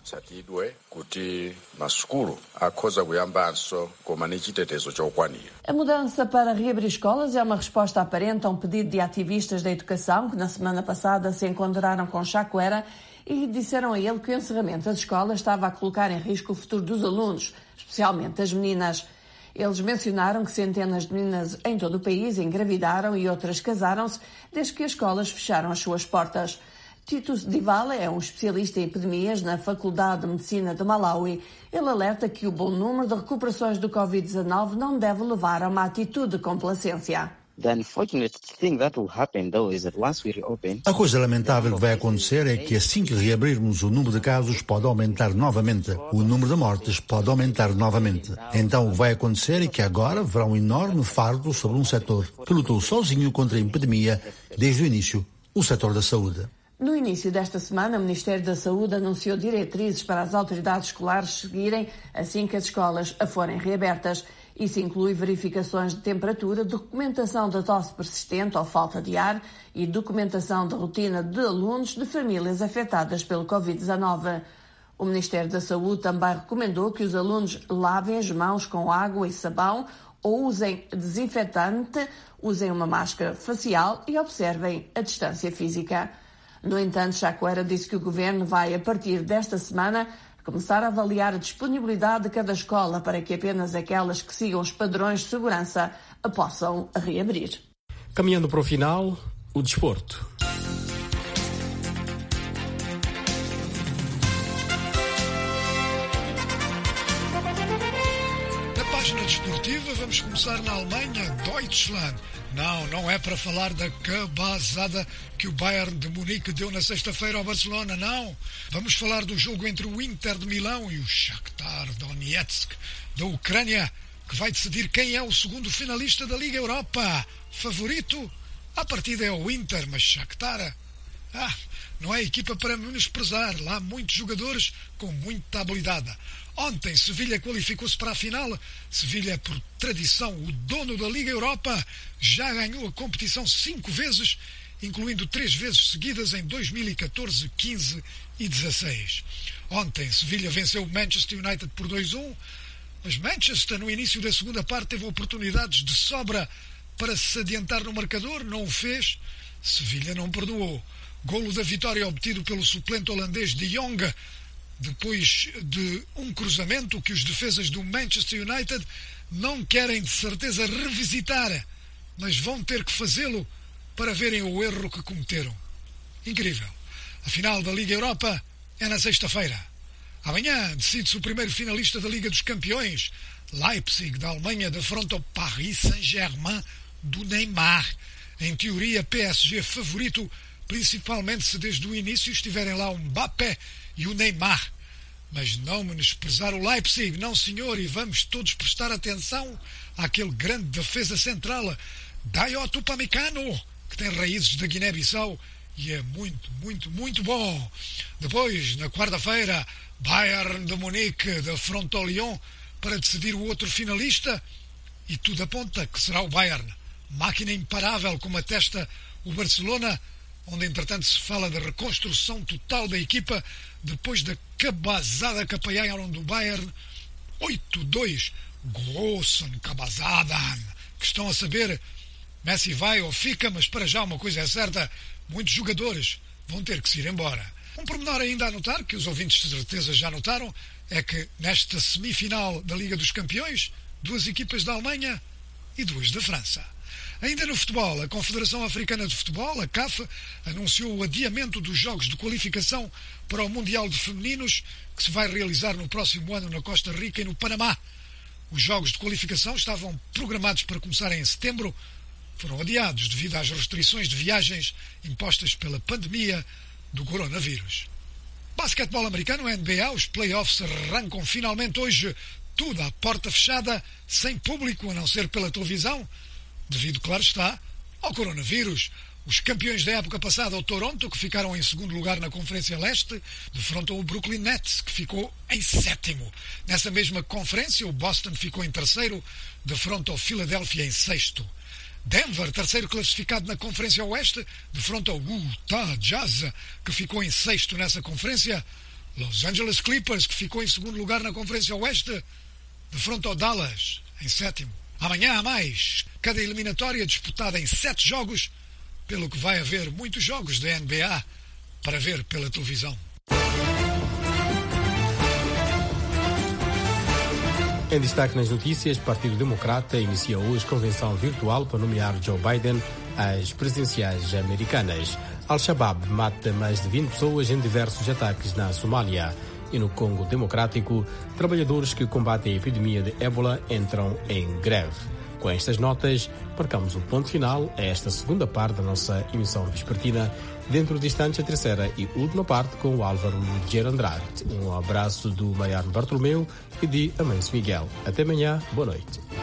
A mudança para reabrir escolas é uma resposta aparente a um pedido de ativistas da educação que na semana passada se encontraram com Chakwera e disseram a ele que o encerramento das escolas estava a colocar em risco o futuro dos alunos, especialmente das meninas. Eles mencionaram que centenas de meninas em todo o país engravidaram e outras casaram-se desde que as escolas fecharam as suas portas. Titus Divala é um especialista em epidemias na Faculdade de Medicina de Malawi. Ele alerta que o bom número de recuperações do covid dezenove não deve levar a uma atitude de complacência. A coisa lamentável que vai acontecer é que assim que reabrirmos, o número de casos pode aumentar novamente, o número de mortes pode aumentar novamente. Então o que vai acontecer é que agora haverá um enorme fardo sobre um setor que lutou sozinho contra a epidemia desde o início, o setor da saúde. No início desta semana, o Ministério da Saúde anunciou diretrizes para as autoridades escolares seguirem assim que as escolas forem reabertas. Isso inclui verificações de temperatura, documentação da tosse persistente ou falta de ar e documentação de rotina de alunos de famílias afetadas pelo covid dezenove. O Ministério da Saúde também recomendou que os alunos lavem as mãos com água e sabão ou usem desinfetante, usem uma máscara facial e observem a distância física. No entanto, Chakwera disse que o governo vai, a partir desta semana, começar a avaliar a disponibilidade de cada escola para que apenas aquelas que sigam os padrões de segurança a possam reabrir. Caminhando para o final, o desporto. Na página desportiva, vamos começar na Alemanha, Deutschland. Não, não é para falar da cabazada que o Bayern de Munique deu na sexta-feira ao Barcelona, não. Vamos falar do jogo entre o Inter de Milão e o Shakhtar Donetsk da Ucrânia, que vai decidir quem é o segundo finalista da Liga Europa. Favorito? A partida é o Inter, mas Shakhtar... Ah, não é equipa para menosprezar. Lá há muitos jogadores com muita habilidade. Ontem, Sevilha qualificou-se para a final. Sevilha, por tradição, o dono da Liga Europa, já ganhou a competição cinco vezes, incluindo três vezes seguidas em dois mil e catorze, quinze e dezasseis. Ontem, Sevilha venceu o Manchester United por dois a um, mas Manchester, no início da segunda parte, teve oportunidades de sobra para se adiantar no marcador, não o fez. Sevilha não perdoou. Golo da vitória obtido pelo suplente holandês de Jong, depois de um cruzamento que os defesas do Manchester United não querem de certeza revisitar, mas vão ter que fazê-lo para verem o erro que cometeram. Incrível. A final da Liga Europa é na sexta-feira. Amanhã decide-se o primeiro finalista da Liga dos Campeões. Leipzig, da Alemanha, defronta o Paris Saint-Germain do Neymar. Em teoria, P S G favorito, principalmente se desde o início estiverem lá o Mbappé e o Neymar. Mas não menosprezar o Leipzig, não senhor, e vamos todos prestar atenção àquele grande defesa central, Dayot Upamecano, que tem raízes da Guiné-Bissau e é muito, muito, muito bom. Depois, na quarta-feira, Bayern de Munique defronta o Lyon para decidir o outro finalista, e tudo aponta que será o Bayern. Máquina imparável, como atesta o Barcelona, onde entretanto se fala da reconstrução total da equipa depois da cabazada que apanharam do Bayern. oito a dois, grossen Kabazadan, que estão a saber, Messi vai ou fica, mas para já uma coisa é certa, muitos jogadores vão ter que se ir embora. Um pormenor ainda a notar, que os ouvintes de certeza já notaram, é que nesta semifinal da Liga dos Campeões, duas equipas da Alemanha e duas da França. Ainda no futebol, a Confederação Africana de Futebol, a C A F, anunciou o adiamento dos jogos de qualificação para o Mundial de Femininos, que se vai realizar no próximo ano na Costa Rica e no Panamá. Os jogos de qualificação estavam programados para começar em setembro, foram adiados devido às restrições de viagens impostas pela pandemia do coronavírus. Basquetebol americano, N B A, os playoffs arrancam finalmente hoje, tudo à porta fechada, sem público, a não ser pela televisão, devido, claro está, ao coronavírus. Os campeões da época passada, o Toronto, que ficaram em segundo lugar na Conferência Leste, defrontam o Brooklyn Nets, que ficou em sétimo. Nessa mesma conferência, o Boston ficou em terceiro, defronta o Philadelphia em sexto. Denver, terceiro classificado na Conferência Oeste, defronta o Utah Jazz, que ficou em sexto nessa conferência. Los Angeles Clippers, que ficou em segundo lugar na Conferência Oeste, defronta o Dallas em sétimo. Amanhã há mais. Cada eliminatória disputada em sete jogos, pelo que vai haver muitos jogos da N B A para ver pela televisão. Em destaque nas notícias, o Partido Democrata inicia hoje convenção virtual para nomear Joe Biden às presidenciais americanas. Al-Shabaab mata mais de vinte pessoas em diversos ataques na Somália. E no Congo Democrático, trabalhadores que combatem a epidemia de ébola entram em greve. Com estas notas, marcamos o ponto final a esta segunda parte da nossa emissão vespertina. Dentro de instantes, a terceira e última parte com o Álvaro Ligeiro Andrade. Um abraço do Mariano Bartolomeu e de Amancio Miguel. Até amanhã, boa noite.